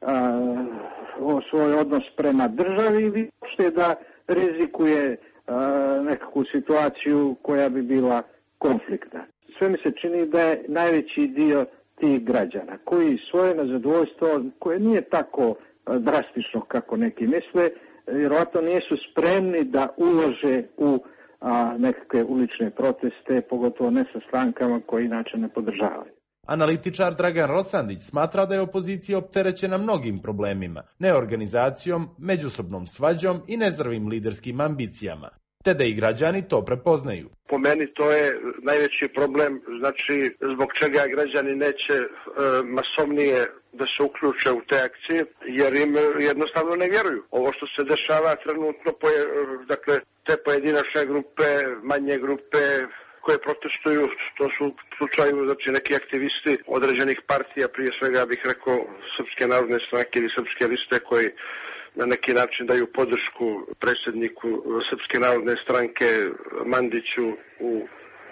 svoj odnos prema državi ili uopšte da rizikuje nekakvu situaciju koja bi bila konfliktna. Sve mi se čini da je najveći dio tih građana koji svoje nezadovoljstvo, koje nije tako drastično kako neki misle, vjerojatno nisu spremni da ulože u nekakve ulične proteste, pogotovo ne sa strankama koji inače ne podržavaju. Analitičar Dragan Rosandić smatra da je opozicija opterećena mnogim problemima, neorganizacijom, međusobnom svađom i nezdravim liderskim ambicijama, te da i građani to prepoznaju. Po meni to je najveći problem, znači zbog čega građani neće masovnije da se uključe u te akcije, jer im jednostavno ne vjeruju. Ovo što se dešava trenutno, dakle, te pojedinačne grupe, manje grupe koje protestuju, to su u slučaju, znači, neki aktivisti određenih partija, prije svega bih rekao Srpske narodne stranke ili Srpske liste, koji na neki način daju podršku predsjedniku Srpske narodne stranke Mandiću u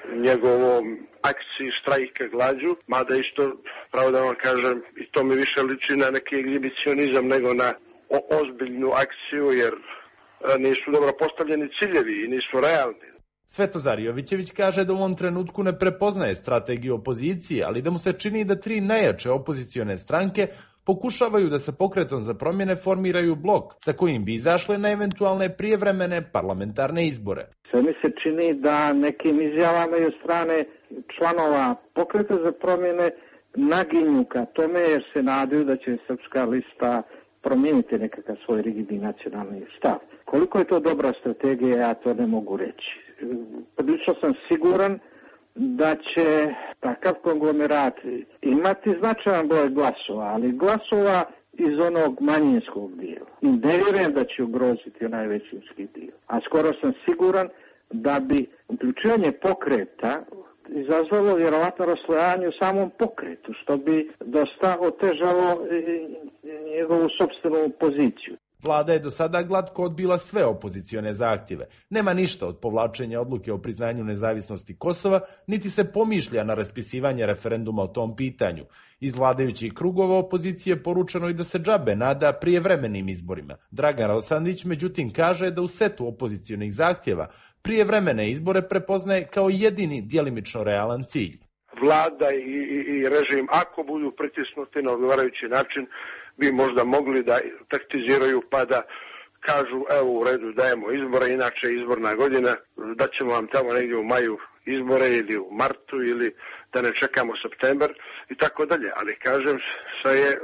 njegovom akciji štrajka glađu, mada isto, pravo da vam kažem, i to mi više liči na neki egzibicionizam nego na ozbiljnu akciju, jer nisu dobro postavljeni ciljevi i nisu realni. Svetozar Jovićević kaže da u ovom trenutku ne prepoznaje strategiju opozicije, ali da mu se čini da 3 najjače opozicione stranke pokušavaju da sa pokretom za promjene formiraju blok sa kojim bi izašle na eventualne prijevremene parlamentarne izbore. Sve mi se čini da nekim izjavama i od strane članova pokreta za promjene naginju ka tome jer se nadaju da će Srpska lista promijeniti nekakav svoj rigidni nacionalni stav. Koliko je to dobra strategija, ja to ne mogu reći. Prilično sam siguran da će takav konglomerat imati značajan broj glasova, ali glasova iz onog manjinskog dijela. I ne vjerujem da će ugroziti onaj većinski dio. A skoro sam siguran da bi uključivanje pokreta izazvalo vjerovatno raslojanje u samom pokretu, što bi dosta otežalo njegovu sopstvenu poziciju. Vlada je do sada glatko odbila sve opozicione zahtjeve. Nema ništa od povlačenja odluke o priznanju nezavisnosti Kosova, niti se pomišlja na raspisivanje referenduma o tom pitanju. Iz vladajućih krugova opozicije poručeno i da se džabe nada prijevremenim izborima. Dragan Rosandić međutim kaže da u setu opozicionih zahtjeva prijevremene izbore prepoznaje kao jedini djelimično realan cilj. Vlada i režim, ako budu pritisnuti na odgovarajući način, bi možda mogli da taktiziraju pa da kažu evo u redu dajemo izbore, inače izborna godina, da ćemo vam tamo negdje u maju izbore ili u martu ili da ne čekamo september i tako dalje. Ali kažem, sve je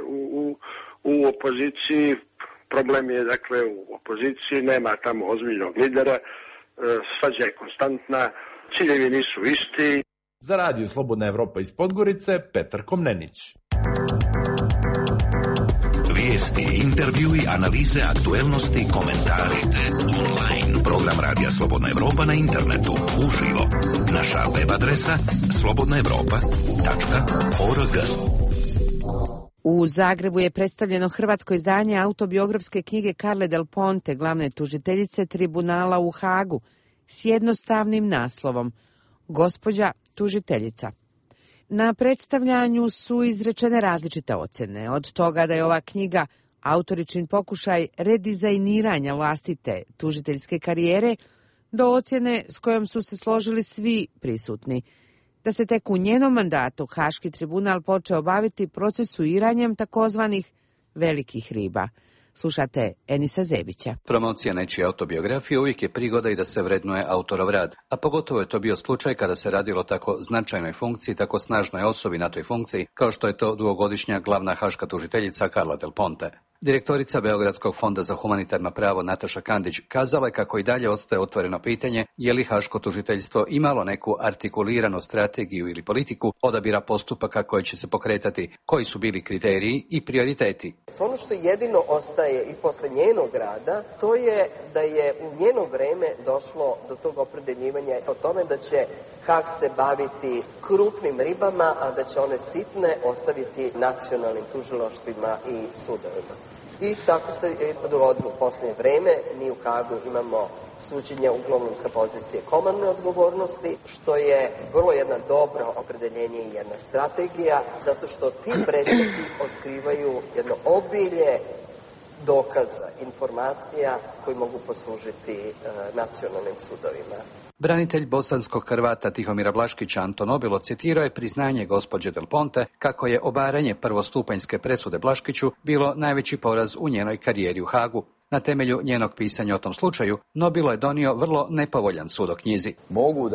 u opoziciji, problem je dakle u opoziciji, nema tamo ozbiljnog lidera, svađa je konstantna, ciljevi nisu isti. Za Radio Slobodna Evropa iz Podgorice, Petar Komnenić. Vijesti, intervjui, analize, aktuelnosti, komentari. Online. Program Radija Slobodna Evropa na internetu. Uživo. Naša web adresa slobodnaevropa.org. U Zagrebu je predstavljeno hrvatsko izdanje autobiografske knjige Carle Del Ponte, glavne tužiteljice tribunala u Hagu, s jednostavnim naslovom Gospođa tužiteljica. Na predstavljanju su izrečene različite ocjene, od toga da je ova knjiga autoričin pokušaj redizajniranja vlastite tužiteljske karijere, do ocjene s kojom su se složili svi prisutni, da se tek u njenom mandatu Haški tribunal počeo baviti procesuiranjem takozvanih velikih riba. Slušate Enisa Zebića. Promocija nečije autobiografije uvijek je prigoda i da se vrednuje autorov rad, a pogotovo je to bio slučaj kada se radilo o tako značajnoj funkciji, tako snažnoj osobi na toj funkciji, kao što je to dugogodišnja glavna haška tužiteljica Carla Del Ponte. Direktorica Beogradskog fonda za humanitarno pravo Nataša Kandić kazala je kako i dalje ostaje otvoreno pitanje je li haško tužiteljstvo imalo neku artikuliranu strategiju ili politiku odabira postupaka koji će se pokretati, koji su bili kriteriji i prioriteti. Ono što jedino ostaje i posle njenog rada, to je da je u njeno vreme došlo do tog opredeljivanja o tome da će Hag se baviti krupnim ribama, a da će one sitne ostaviti nacionalnim tužilaštvima i sudovima. I tako se dogodilo u posljednje vreme. Mi u Hagu imamo suđenja uglavnom sa pozicije komandne odgovornosti, što je vrlo jedna dobro opredeljenje i jedna strategija, zato što ti predmeti otkrivaju jedno obilje dokaza, informacija koji mogu poslužiti nacionalnim sudovima. Branitelj bosanskog Hrvata Tihomira Blaškića Anton Obilo citirao je priznanje gospođe Del Ponte kako je obaranje prvostupanjske presude Blaškiću bilo najveći poraz u njenoj karijeri u Hagu. Na temelju njenog pisanja o tom slučaju, Nobilo je donio vrlo nepovoljan sud o knjizi. Mogu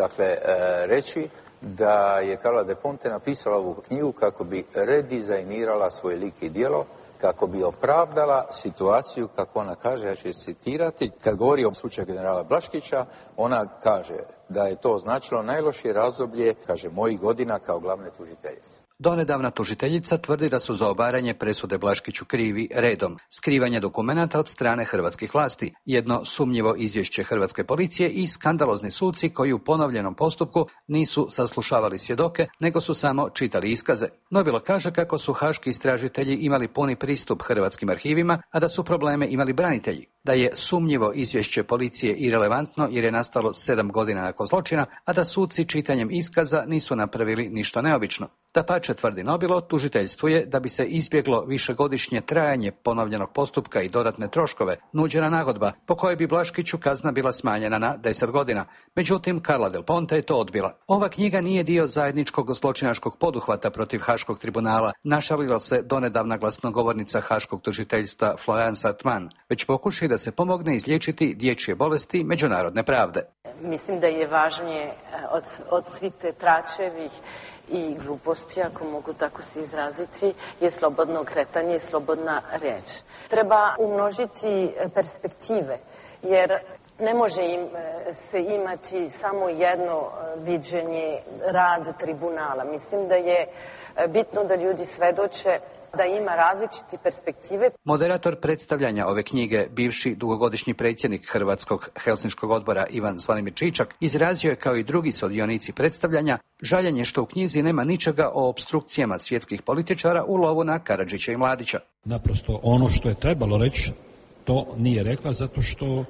reći da je Carla Del Ponte napisala ovu knjigu kako bi redizajnirala svoj lik i djelo, kako bi opravdala situaciju, kako ona kaže, ja ću je citirati, kad govori o slučaju generala Blaškića, ona kaže da je to značilo najlošije razdoblje, kaže, mojih godina kao glavne tužiteljice. Donedavna tužiteljica tvrdi da su za obaranje presude Blaškiću krivi redom skrivanje dokumenata od strane hrvatskih vlasti, jedno sumnjivo izvješće hrvatske policije i skandalozni suci koji u ponovljenom postupku nisu saslušavali svjedoke, nego su samo čitali iskaze. Nobilo kaže kako su haški istražitelji imali puni pristup hrvatskim arhivima, a da su probleme imali branitelji. Da je sumnjivo izvješće policije irelevantno jer je nastalo 7 godina nakon zločina, a da suci čitanjem iskaza nisu napravili ništa neobično. Dapače, tvrdi Nobilo, tužiteljstvu je, da bi se izbjeglo višegodišnje trajanje ponovljenog postupka i dodatne troškove, nuđena nagodba po kojoj bi Blaškiću kazna bila smanjena na 10 godina. Međutim, Carla Del Ponte je to odbila. Ova knjiga nije dio zajedničkog zločinačkog poduhvata protiv Haškog tribunala, našalila se donedavna glasnogovornica Haškog tužiteljstva Florence Atman, već pokušaj da se pomogne izliječiti dječje bolesti međunarodne pravde. Mislim da je važnije od svih te tračevih i gluposti, ako mogu tako se izraziti, je slobodno kretanje i slobodna riječ. Treba umnožiti perspektive, jer ne može se imati samo jedno viđenje rad tribunala. Mislim da je bitno da ljudi svedoče da ima različite perspektive. Moderator predstavljanja ove knjige, bivši dugogodišnji predsjednik Hrvatskog Helsinškog odbora Ivan Zvonimir Čičak, izrazio je kao i drugi sudionici predstavljanja žaljenje što u knjizi nema ničega o opstrukcijama svjetskih političara u lovu na Karadžića i Mladića. Naprosto ono što je trebalo reći, to nije rekla zato što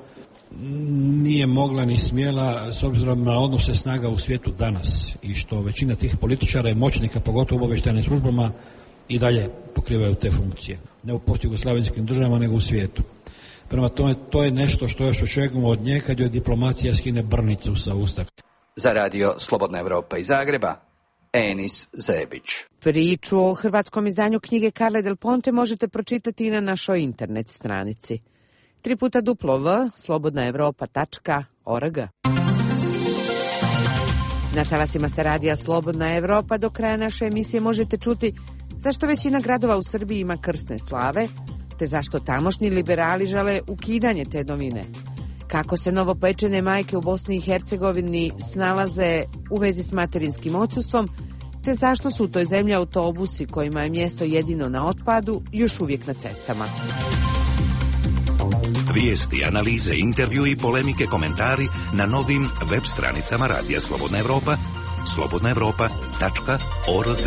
nije mogla ni smjela s obzirom na odnose snaga u svijetu danas i što većina tih političara i moćnika, pogotovo u obavještajnim službama, i dalje pokrivaju te funkcije. Ne u postjugoslavenskim državama, nego u svijetu. Prema tome, to je nešto što još očekujemo od nje kad joj diplomacija skine brnicu sa usta. Za radio Slobodna Evropa iz Zagreba, Enis Zebić. Priču o hrvatskom izdanju knjige Carle Del Ponte možete pročitati i na našoj internet stranici. www.slobodnaevropa.org. Na talasima ste radija Slobodna Evropa. Do kraja naše emisije možete čuti zašto većina gradova u Srbiji ima krsne slave, te zašto tamošnji liberali žele ukidanje te novine. Kako se novopečene majke u Bosni i Hercegovini snalaze u vezi s materinskim odsustvom, te zašto su u toj zemlji autobusi kojima je mjesto jedino na otpadu još uvijek na cestama. Vijesti, analize, intervju i polemike, komentari na novim web stranicama Radija Slobodna Evropa, slobodnaevropa.org.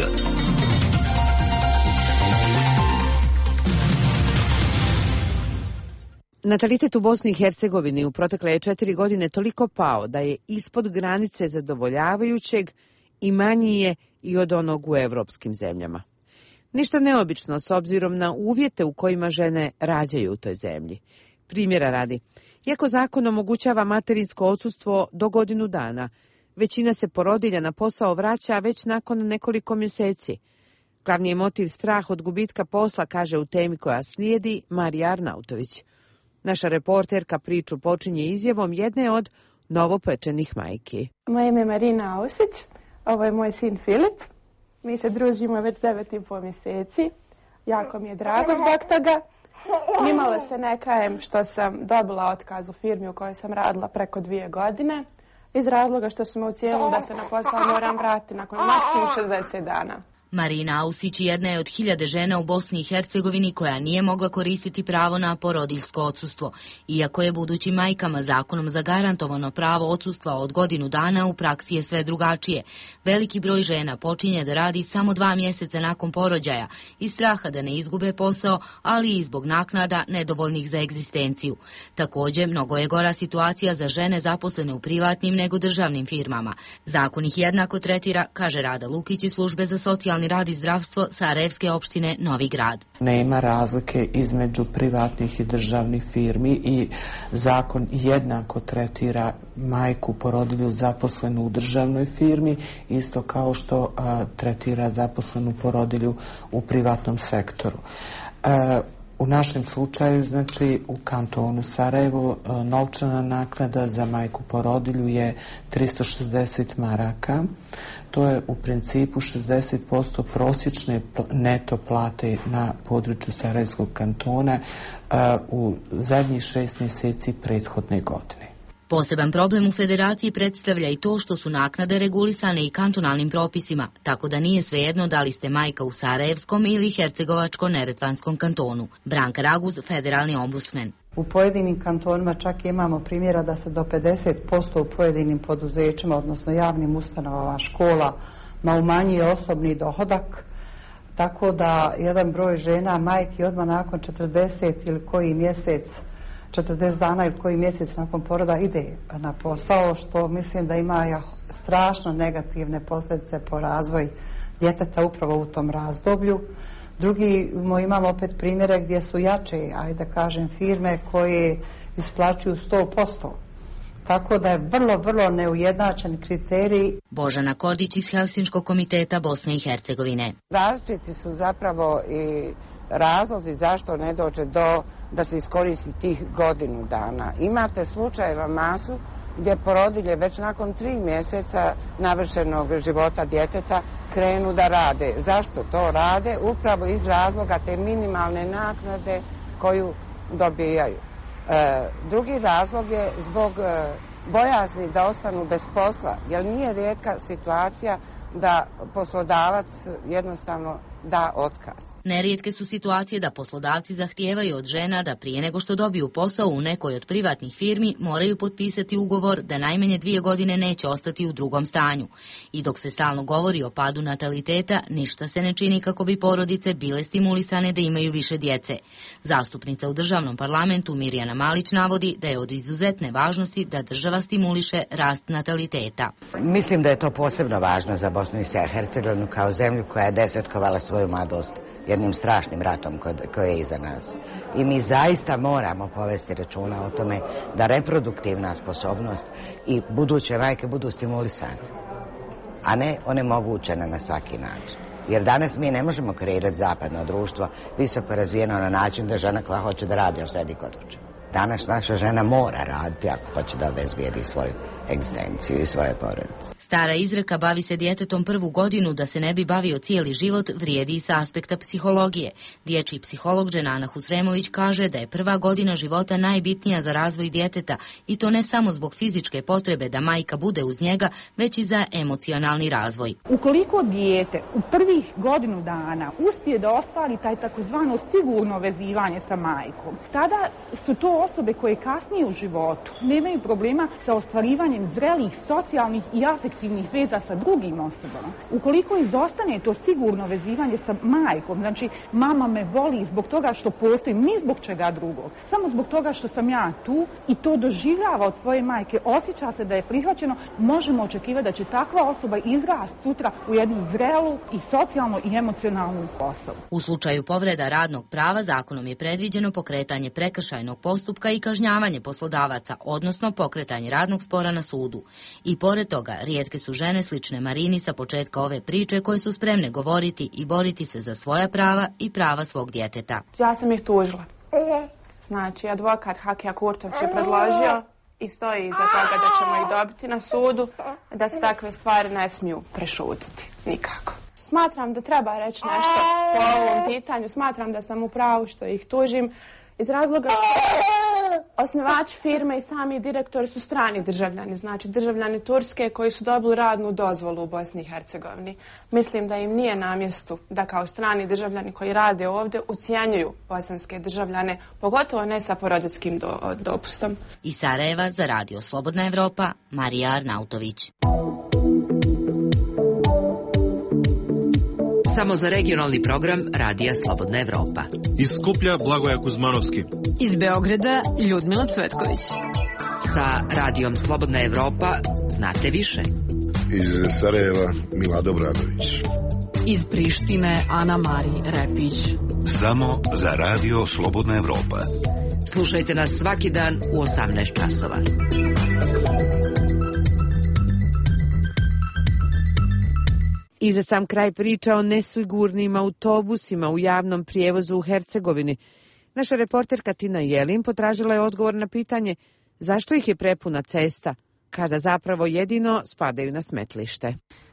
Natalitet u Bosni i Hercegovini u protekle 4 godine toliko pao da je ispod granice zadovoljavajućeg i manji je i od onog u evropskim zemljama. Ništa neobično s obzirom na uvjete u kojima žene rađaju u toj zemlji. Primjera radi, iako zakon omogućava materinsko odsustvo do godinu dana, većina se porodilja na posao vraća već nakon nekoliko mjeseci. Glavni je motiv strah od gubitka posla, kaže u temi koja slijedi Marija Arnautović. Naša reporterka priču počinje izjavom jedne od novopečenih majki. Moje ime je Marina Ausić, ovo je moj sin Filip. Mi se družimo već 9,5 mjeseci. Jako mi je drago zbog toga. Nimalo se ne kajem što sam dobila otkaz u firmi u kojoj sam radila preko 2 godine. Iz razloga što su me ucijenili da se na posao moram vratiti nakon maksimum 60 dana. Marina Ausić jedna je od 1000 žena u Bosni i Hercegovini koja nije mogla koristiti pravo na porodiljsko odsustvo. Iako je budućim majkama zakonom zagarantovano pravo odsustva od godinu dana, u praksi je sve drugačije. Veliki broj žena počinje da radi samo 2 mjeseca nakon porođaja iz straha da ne izgube posao, ali i zbog naknada nedovoljnih za egzistenciju. Također, mnogo je gora situacija za žene zaposlene u privatnim nego državnim firmama. Zakon ih jednako tretira, kaže Rada Lukić iz službe za socijalni rad i zdravstvo Sarajevske opštine Novi Grad. Nema razlike između privatnih i državnih firmi i zakon jednako tretira majku porodilju zaposlenu u državnoj firmi, isto kao što tretira zaposlenu porodilju u privatnom sektoru. U našem slučaju, znači u kantonu Sarajevo, novčana naknada za majku porodilju je 360 maraka. To je u principu 60% prosječne neto plate na području Sarajevskog kantona u zadnjih 6 mjeseci prethodne godine. Poseban problem u federaciji predstavlja i to što su naknade regulisane i kantonalnim propisima, tako da nije svejedno da li ste majka u Sarajevskom ili Hercegovačko-Neretvanskom kantonu. Branka Raguz, federalni ombudsman. U pojedinim kantonima čak imamo primjera da se do 50% u pojedinim poduzećima, odnosno javnim ustanovama, škola, umanjuje osobni dohodak, tako da jedan broj žena, majki, odmah nakon 40 ili koji mjesec, 40 dana ili koji mjesec nakon poroda ide na posao, što mislim da ima strašno negativne posljedice po razvoj djeteta upravo u tom razdoblju. Drugi, imamo opet primjere gdje su jače, ajde kažem, firme koje isplaćuju 100%. Tako da je vrlo neujednačen kriterij. Božana Kordić iz Helsinškog komiteta Bosne i Hercegovine. Različiti su zapravo i razlozi zašto ne dođe da se iskoristi tih godinu dana. Imate slučajeva masu gdje porodilje već nakon 3 mjeseca navršenog života djeteta krenu da rade. Zašto to rade? Upravo iz razloga te minimalne naknade koju dobijaju. Drugi razlog je zbog bojazni da ostanu bez posla, jer nije rijetka situacija da poslodavac jednostavno da otkaz. Nerijetke su situacije da poslodavci zahtijevaju od žena da prije nego što dobiju posao u nekoj od privatnih firmi moraju potpisati ugovor da najmanje 2 godine neće ostati u drugom stanju. I dok se stalno govori o padu nataliteta, ništa se ne čini kako bi porodice bile stimulisane da imaju više djece. Zastupnica u državnom parlamentu Mirjana Malić navodi da je od izuzetne važnosti da država stimuliše rast nataliteta. Mislim da je to posebno važno za Bosnu i Hercegovinu kao zemlju koja je desetkovala svoju mladost jednim strašnim ratom koji je iza nas. I mi zaista moramo povesti računa o tome da reproduktivna sposobnost i buduće majke budu stimulisane, a ne onemogućene na svaki način. Jer danas mi ne možemo kreirati zapadno društvo visoko razvijeno na način da žena koja hoće da radi još sedi kod kuće. Danas naša žena mora raditi ako hoće da obezbijedi svoju egzistenciju i svoje porodice. Stara izreka bavi se djetetom prvu godinu da se ne bi bavio cijeli život vrijedi i sa aspekta psihologije. Dječji psiholog Dženana Husremović kaže da je prva godina života najbitnija za razvoj djeteta i to ne samo zbog fizičke potrebe da majka bude uz njega, već i za emocionalni razvoj. Ukoliko dijete u prvih godinu dana uspije da ostvari taj takozvano sigurno vezivanje sa majkom, tada su to osobe koje kasnije u životu nemaju problema sa ostvarivanjem zrelih, socijalnih i afektivnih veza sa drugim osobama. Ukoliko izostane to sigurno vezivanje sa majkom, znači mama me voli zbog toga što postojim, ni zbog čega drugog, samo zbog toga što sam ja tu i to doživljava od svoje majke, osjeća se da je prihvaćeno, možemo očekivati da će takva osoba izrast sutra u jednu zrelu i socijalno i emocionalnu osobu. U slučaju povreda radnog prava zakonom je predviđeno pokretanje prekršajnog postupka i kažnjavanje poslodavaca, odnosno pokretanje radnog spora na sudu. I pored toga, rijetke su žene slične Marini sa početka ove priče koje su spremne govoriti i boriti se za svoja prava i prava svog djeteta. Ja sam ih tužila. Znači, advokat Hakija Kurtović je predložio i stoji iza toga da ćemo ih dobiti na sudu, da se takve stvari ne smiju prešutiti. Nikako. Smatram da treba reći nešto po ovom pitanju. Smatram da sam u pravu što ih tužim. Iz razloga osnivači firme i sami direktori su strani državljani, znači državljani Turske koji su dobili radnu dozvolu u Bosni i Hercegovini. Mislim da im nije na mjestu da kao strani državljani koji rade ovdje ucijenjuju bosanske državljane, pogotovo ne sa porodiljskim dopustom. Iz Sarajeva za Radio Slobodna Evropa, Marija Arnautović. Samo za regionalni program Radija Slobodna Evropa. Iz Skuplja Blagoja Kuzmanovski. Iz Beograda Ljudmila Cvetković. Sa Radijom Slobodna Evropa znate više. Iz Sarajeva Mila Dobradović. Iz Prištine Ana Mari Repić. Samo za Radio Slobodna Evropa. Slušajte nas svaki dan u 18 časova. I za sam kraj priča o nesigurnim autobusima u javnom prijevozu u Hercegovini. Naša reporterka Tina Jelin potražila je odgovor na pitanje zašto ih je prepuna cesta, kada zapravo jedino spadaju na smetlište.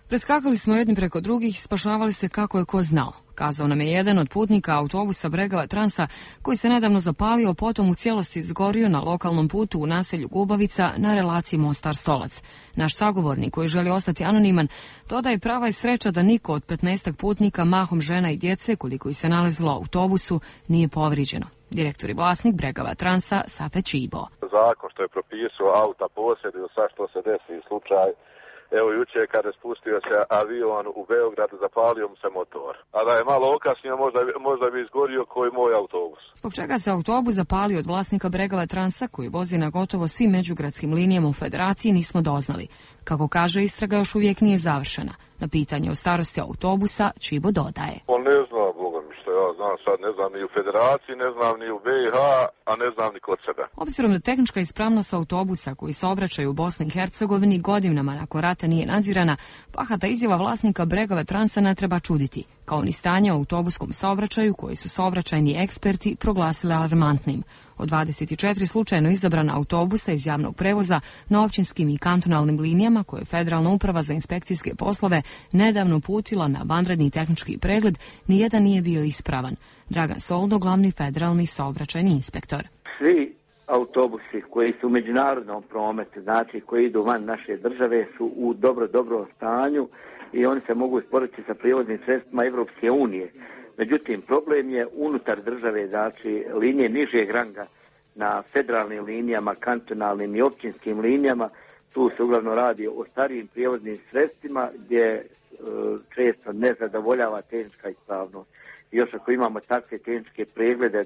Preskakali smo jedni preko drugih, spašavali se kako je ko znao, kazao nam je jedan od putnika autobusa Bregava Transa koji se nedavno zapalio, potom u cijelosti izgorio na lokalnom putu u naselju Gubavica na relaciji Mostar-Stolac. Naš sagovornik koji želi ostati anoniman dodaje prava je sreća da niko od 15 putnika, mahom žena i djece, koliko ih se nalazilo u autobusu, nije povrijeđeno. Direktor i vlasnik Bregava Transa Safe Čibo. Zakon što je propisao auta posjeduju sad što se desi slučaj. Evo jučer kada je spustio se avion u Beogradu, zapalio mu se motor. A da je malo okasnio, možda bi izgorio koji moj autobus. Zbog čega se autobus zapalio od vlasnika Bregava Transa, koji vozi na gotovo svim međugradskim linijama u Federaciji, nismo doznali. Kako kaže, istraga još uvijek nije završena. Na pitanje o starosti autobusa Čibo dodaje. On ne zna, Boga mi što ja znam sad, ne znam ni u Federaciji, ne znam ni u BiH, a ne znam ni kod sebe. Obzirom da tehnička ispravnost autobusa koji se obraćaju u Bosni i Hercegovini godinama nakon rata nije nadzirana, bahata izjava vlasnika Bregava Transa ne treba čuditi, kao ni stanje u autobuskom saobraćaju koji su saobraćajni eksperti proglasili alarmantnim. Od 24 slučajno izabrana autobusa iz javnog prevoza na općinskim i kantonalnim linijama koje je Federalna uprava za inspekcijske poslove nedavno uputila na vanredni tehnički pregled, nijedan nije bio ispravan. Dragan Soldo, glavni federalni saobraćajni inspektor. Svi autobusi koji su u međunarodnom prometu, znači koji idu van naše države, su u dobro stanju i oni se mogu isporučiti sa prijevoznim sredstvima Evropske unije. Međutim, problem je unutar države, znači linije nižeg ranga na federalnim linijama, kantonalnim i općinskim linijama. Tu se uglavnom radi o starijim prijevoznim sredstvima gdje često ne zadovoljava tehnička ispravnost. I još ako imamo takve tehničke preglede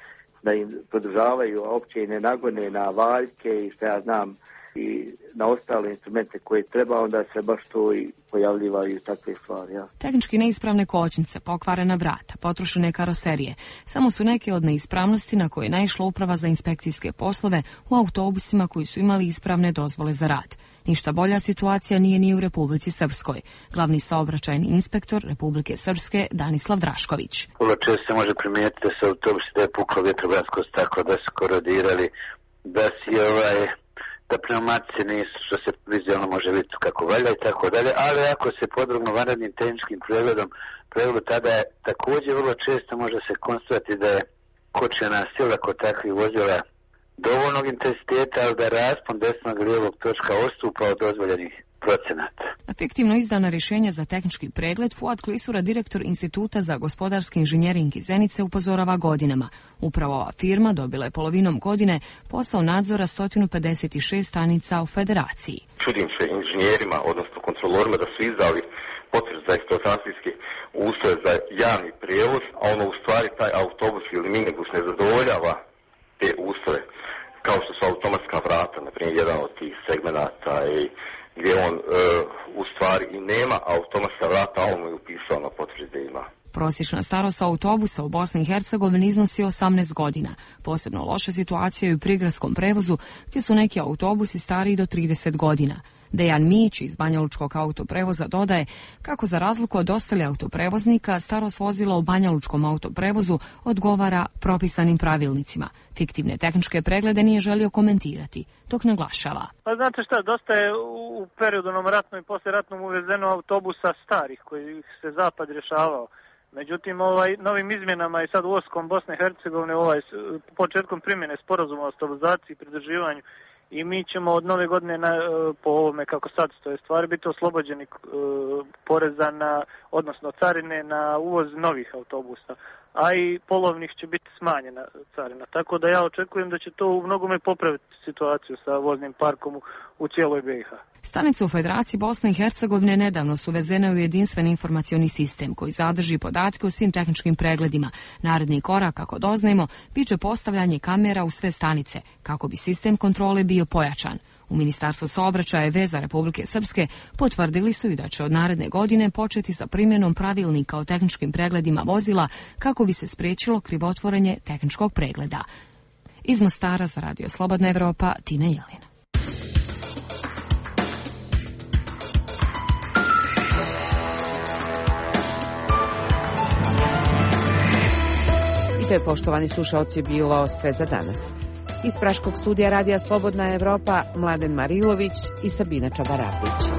da im podržavaju opće i ne nagone na valjke i što ja znam i na ostale instrumente koje treba, onda se baš to i pojavljivaju takve stvari. Ja. Tehnički neispravne kočnice, pokvarena vrata, potrošene karoserije, samo su neke od neispravnosti na koje je naišla uprava za inspekcijske poslove u autobusima koji su imali ispravne dozvole za rad. Ništa bolja situacija nije ni u Republici Srpskoj. Glavni saobraćajni inspektor Republike Srpske Danislav Drašković. Vrlo često se može primijetiti da su autobusi da je puklo vjetrobransko staklo, da su korodirali, da si da pneumatice nisu, što se vizualno može vidjeti kako valja i tako dalje, ali ako se podrobno vanrednim tehničkim pregledom, tada je također vrlo često može se konstatovati da je kočena sila kod takvih vozila dovoljnog intenziteta, ali da raspon desnog i lijevog točka odstupa od dozvoljenih procenata. Na fiktivno izdana rješenja za tehnički pregled Fuad Klisura, direktor Instituta za gospodarski inženjering iz Zenice, upozorava godinama. Upravo ova firma dobila je polovinom godine posao nadzora 156 stanica u Federaciji. Čudim se inženjerima, odnosno kontrolorima, da su izdali potvrdu za eksploatacijski ustroj za javni prijevoz, a u stvari taj autobus ili minibus ne zadovoljava te ustroje, kao što su automatska vrata, na primjer, jedan od tih segmenata i gdje on u stvari i nema automatska vrata, a on mu je upisao na potvrdi da ima. Prosječna starost autobusa u Bosni i Hercegovini iznosi 18 godina. Posebno loša situacija je u prigradskom prevozu, gdje su neki autobusi stariji do 30 godina. Dejan Mić iz Banjalučkog autoprevoza dodaje kako za razliku od ostalih autoprevoznika starost vozila u Banjalučkom autoprevozu odgovara propisanim pravilnicima. Fiktivne tehničke preglede nije želio komentirati, dok naglašava. Pa znate šta, dosta je u periodu ratnom i poslijeratnom uvezeno autobusa starih koji se zapad rješavao. Međutim, novim izmjenama i sad ulaskom Bosne i Hercegovine, početkom primjene sporazuma o stabilizaciji i pridruživanju, i mi ćemo od nove godine po ovome kako sad stoje stvari biti oslobođeni poreza odnosno carine na uvoz novih autobusa, a i polovnih će biti smanjena carina. Tako da ja očekujem da će to u mnogome popraviti situaciju sa voznim parkom u cijeloj BiH. Stanice u Federaciji Bosne i Hercegovine nedavno su uvezene u jedinstveni informacioni sistem koji sadrži podatke o svim tehničkim pregledima. Naredni korak, kako doznajemo, bit će postavljanje kamera u sve stanice, kako bi sistem kontrole bio pojačan. U Ministarstvu saobraćaja i veza Republike Srpske potvrdili su i da će od naredne godine početi sa primjenom pravilnika o tehničkim pregledima vozila kako bi se spriječilo krivotvorenje tehničkog pregleda. Iz Mostara za Radio Slobodna Evropa, Tina Jelina. I to je, poštovani slušaoci, bilo sve za danas. Iz Praškog studija Radija Slobodna Evropa, Mladen Marilović i Sabina Čabarapić.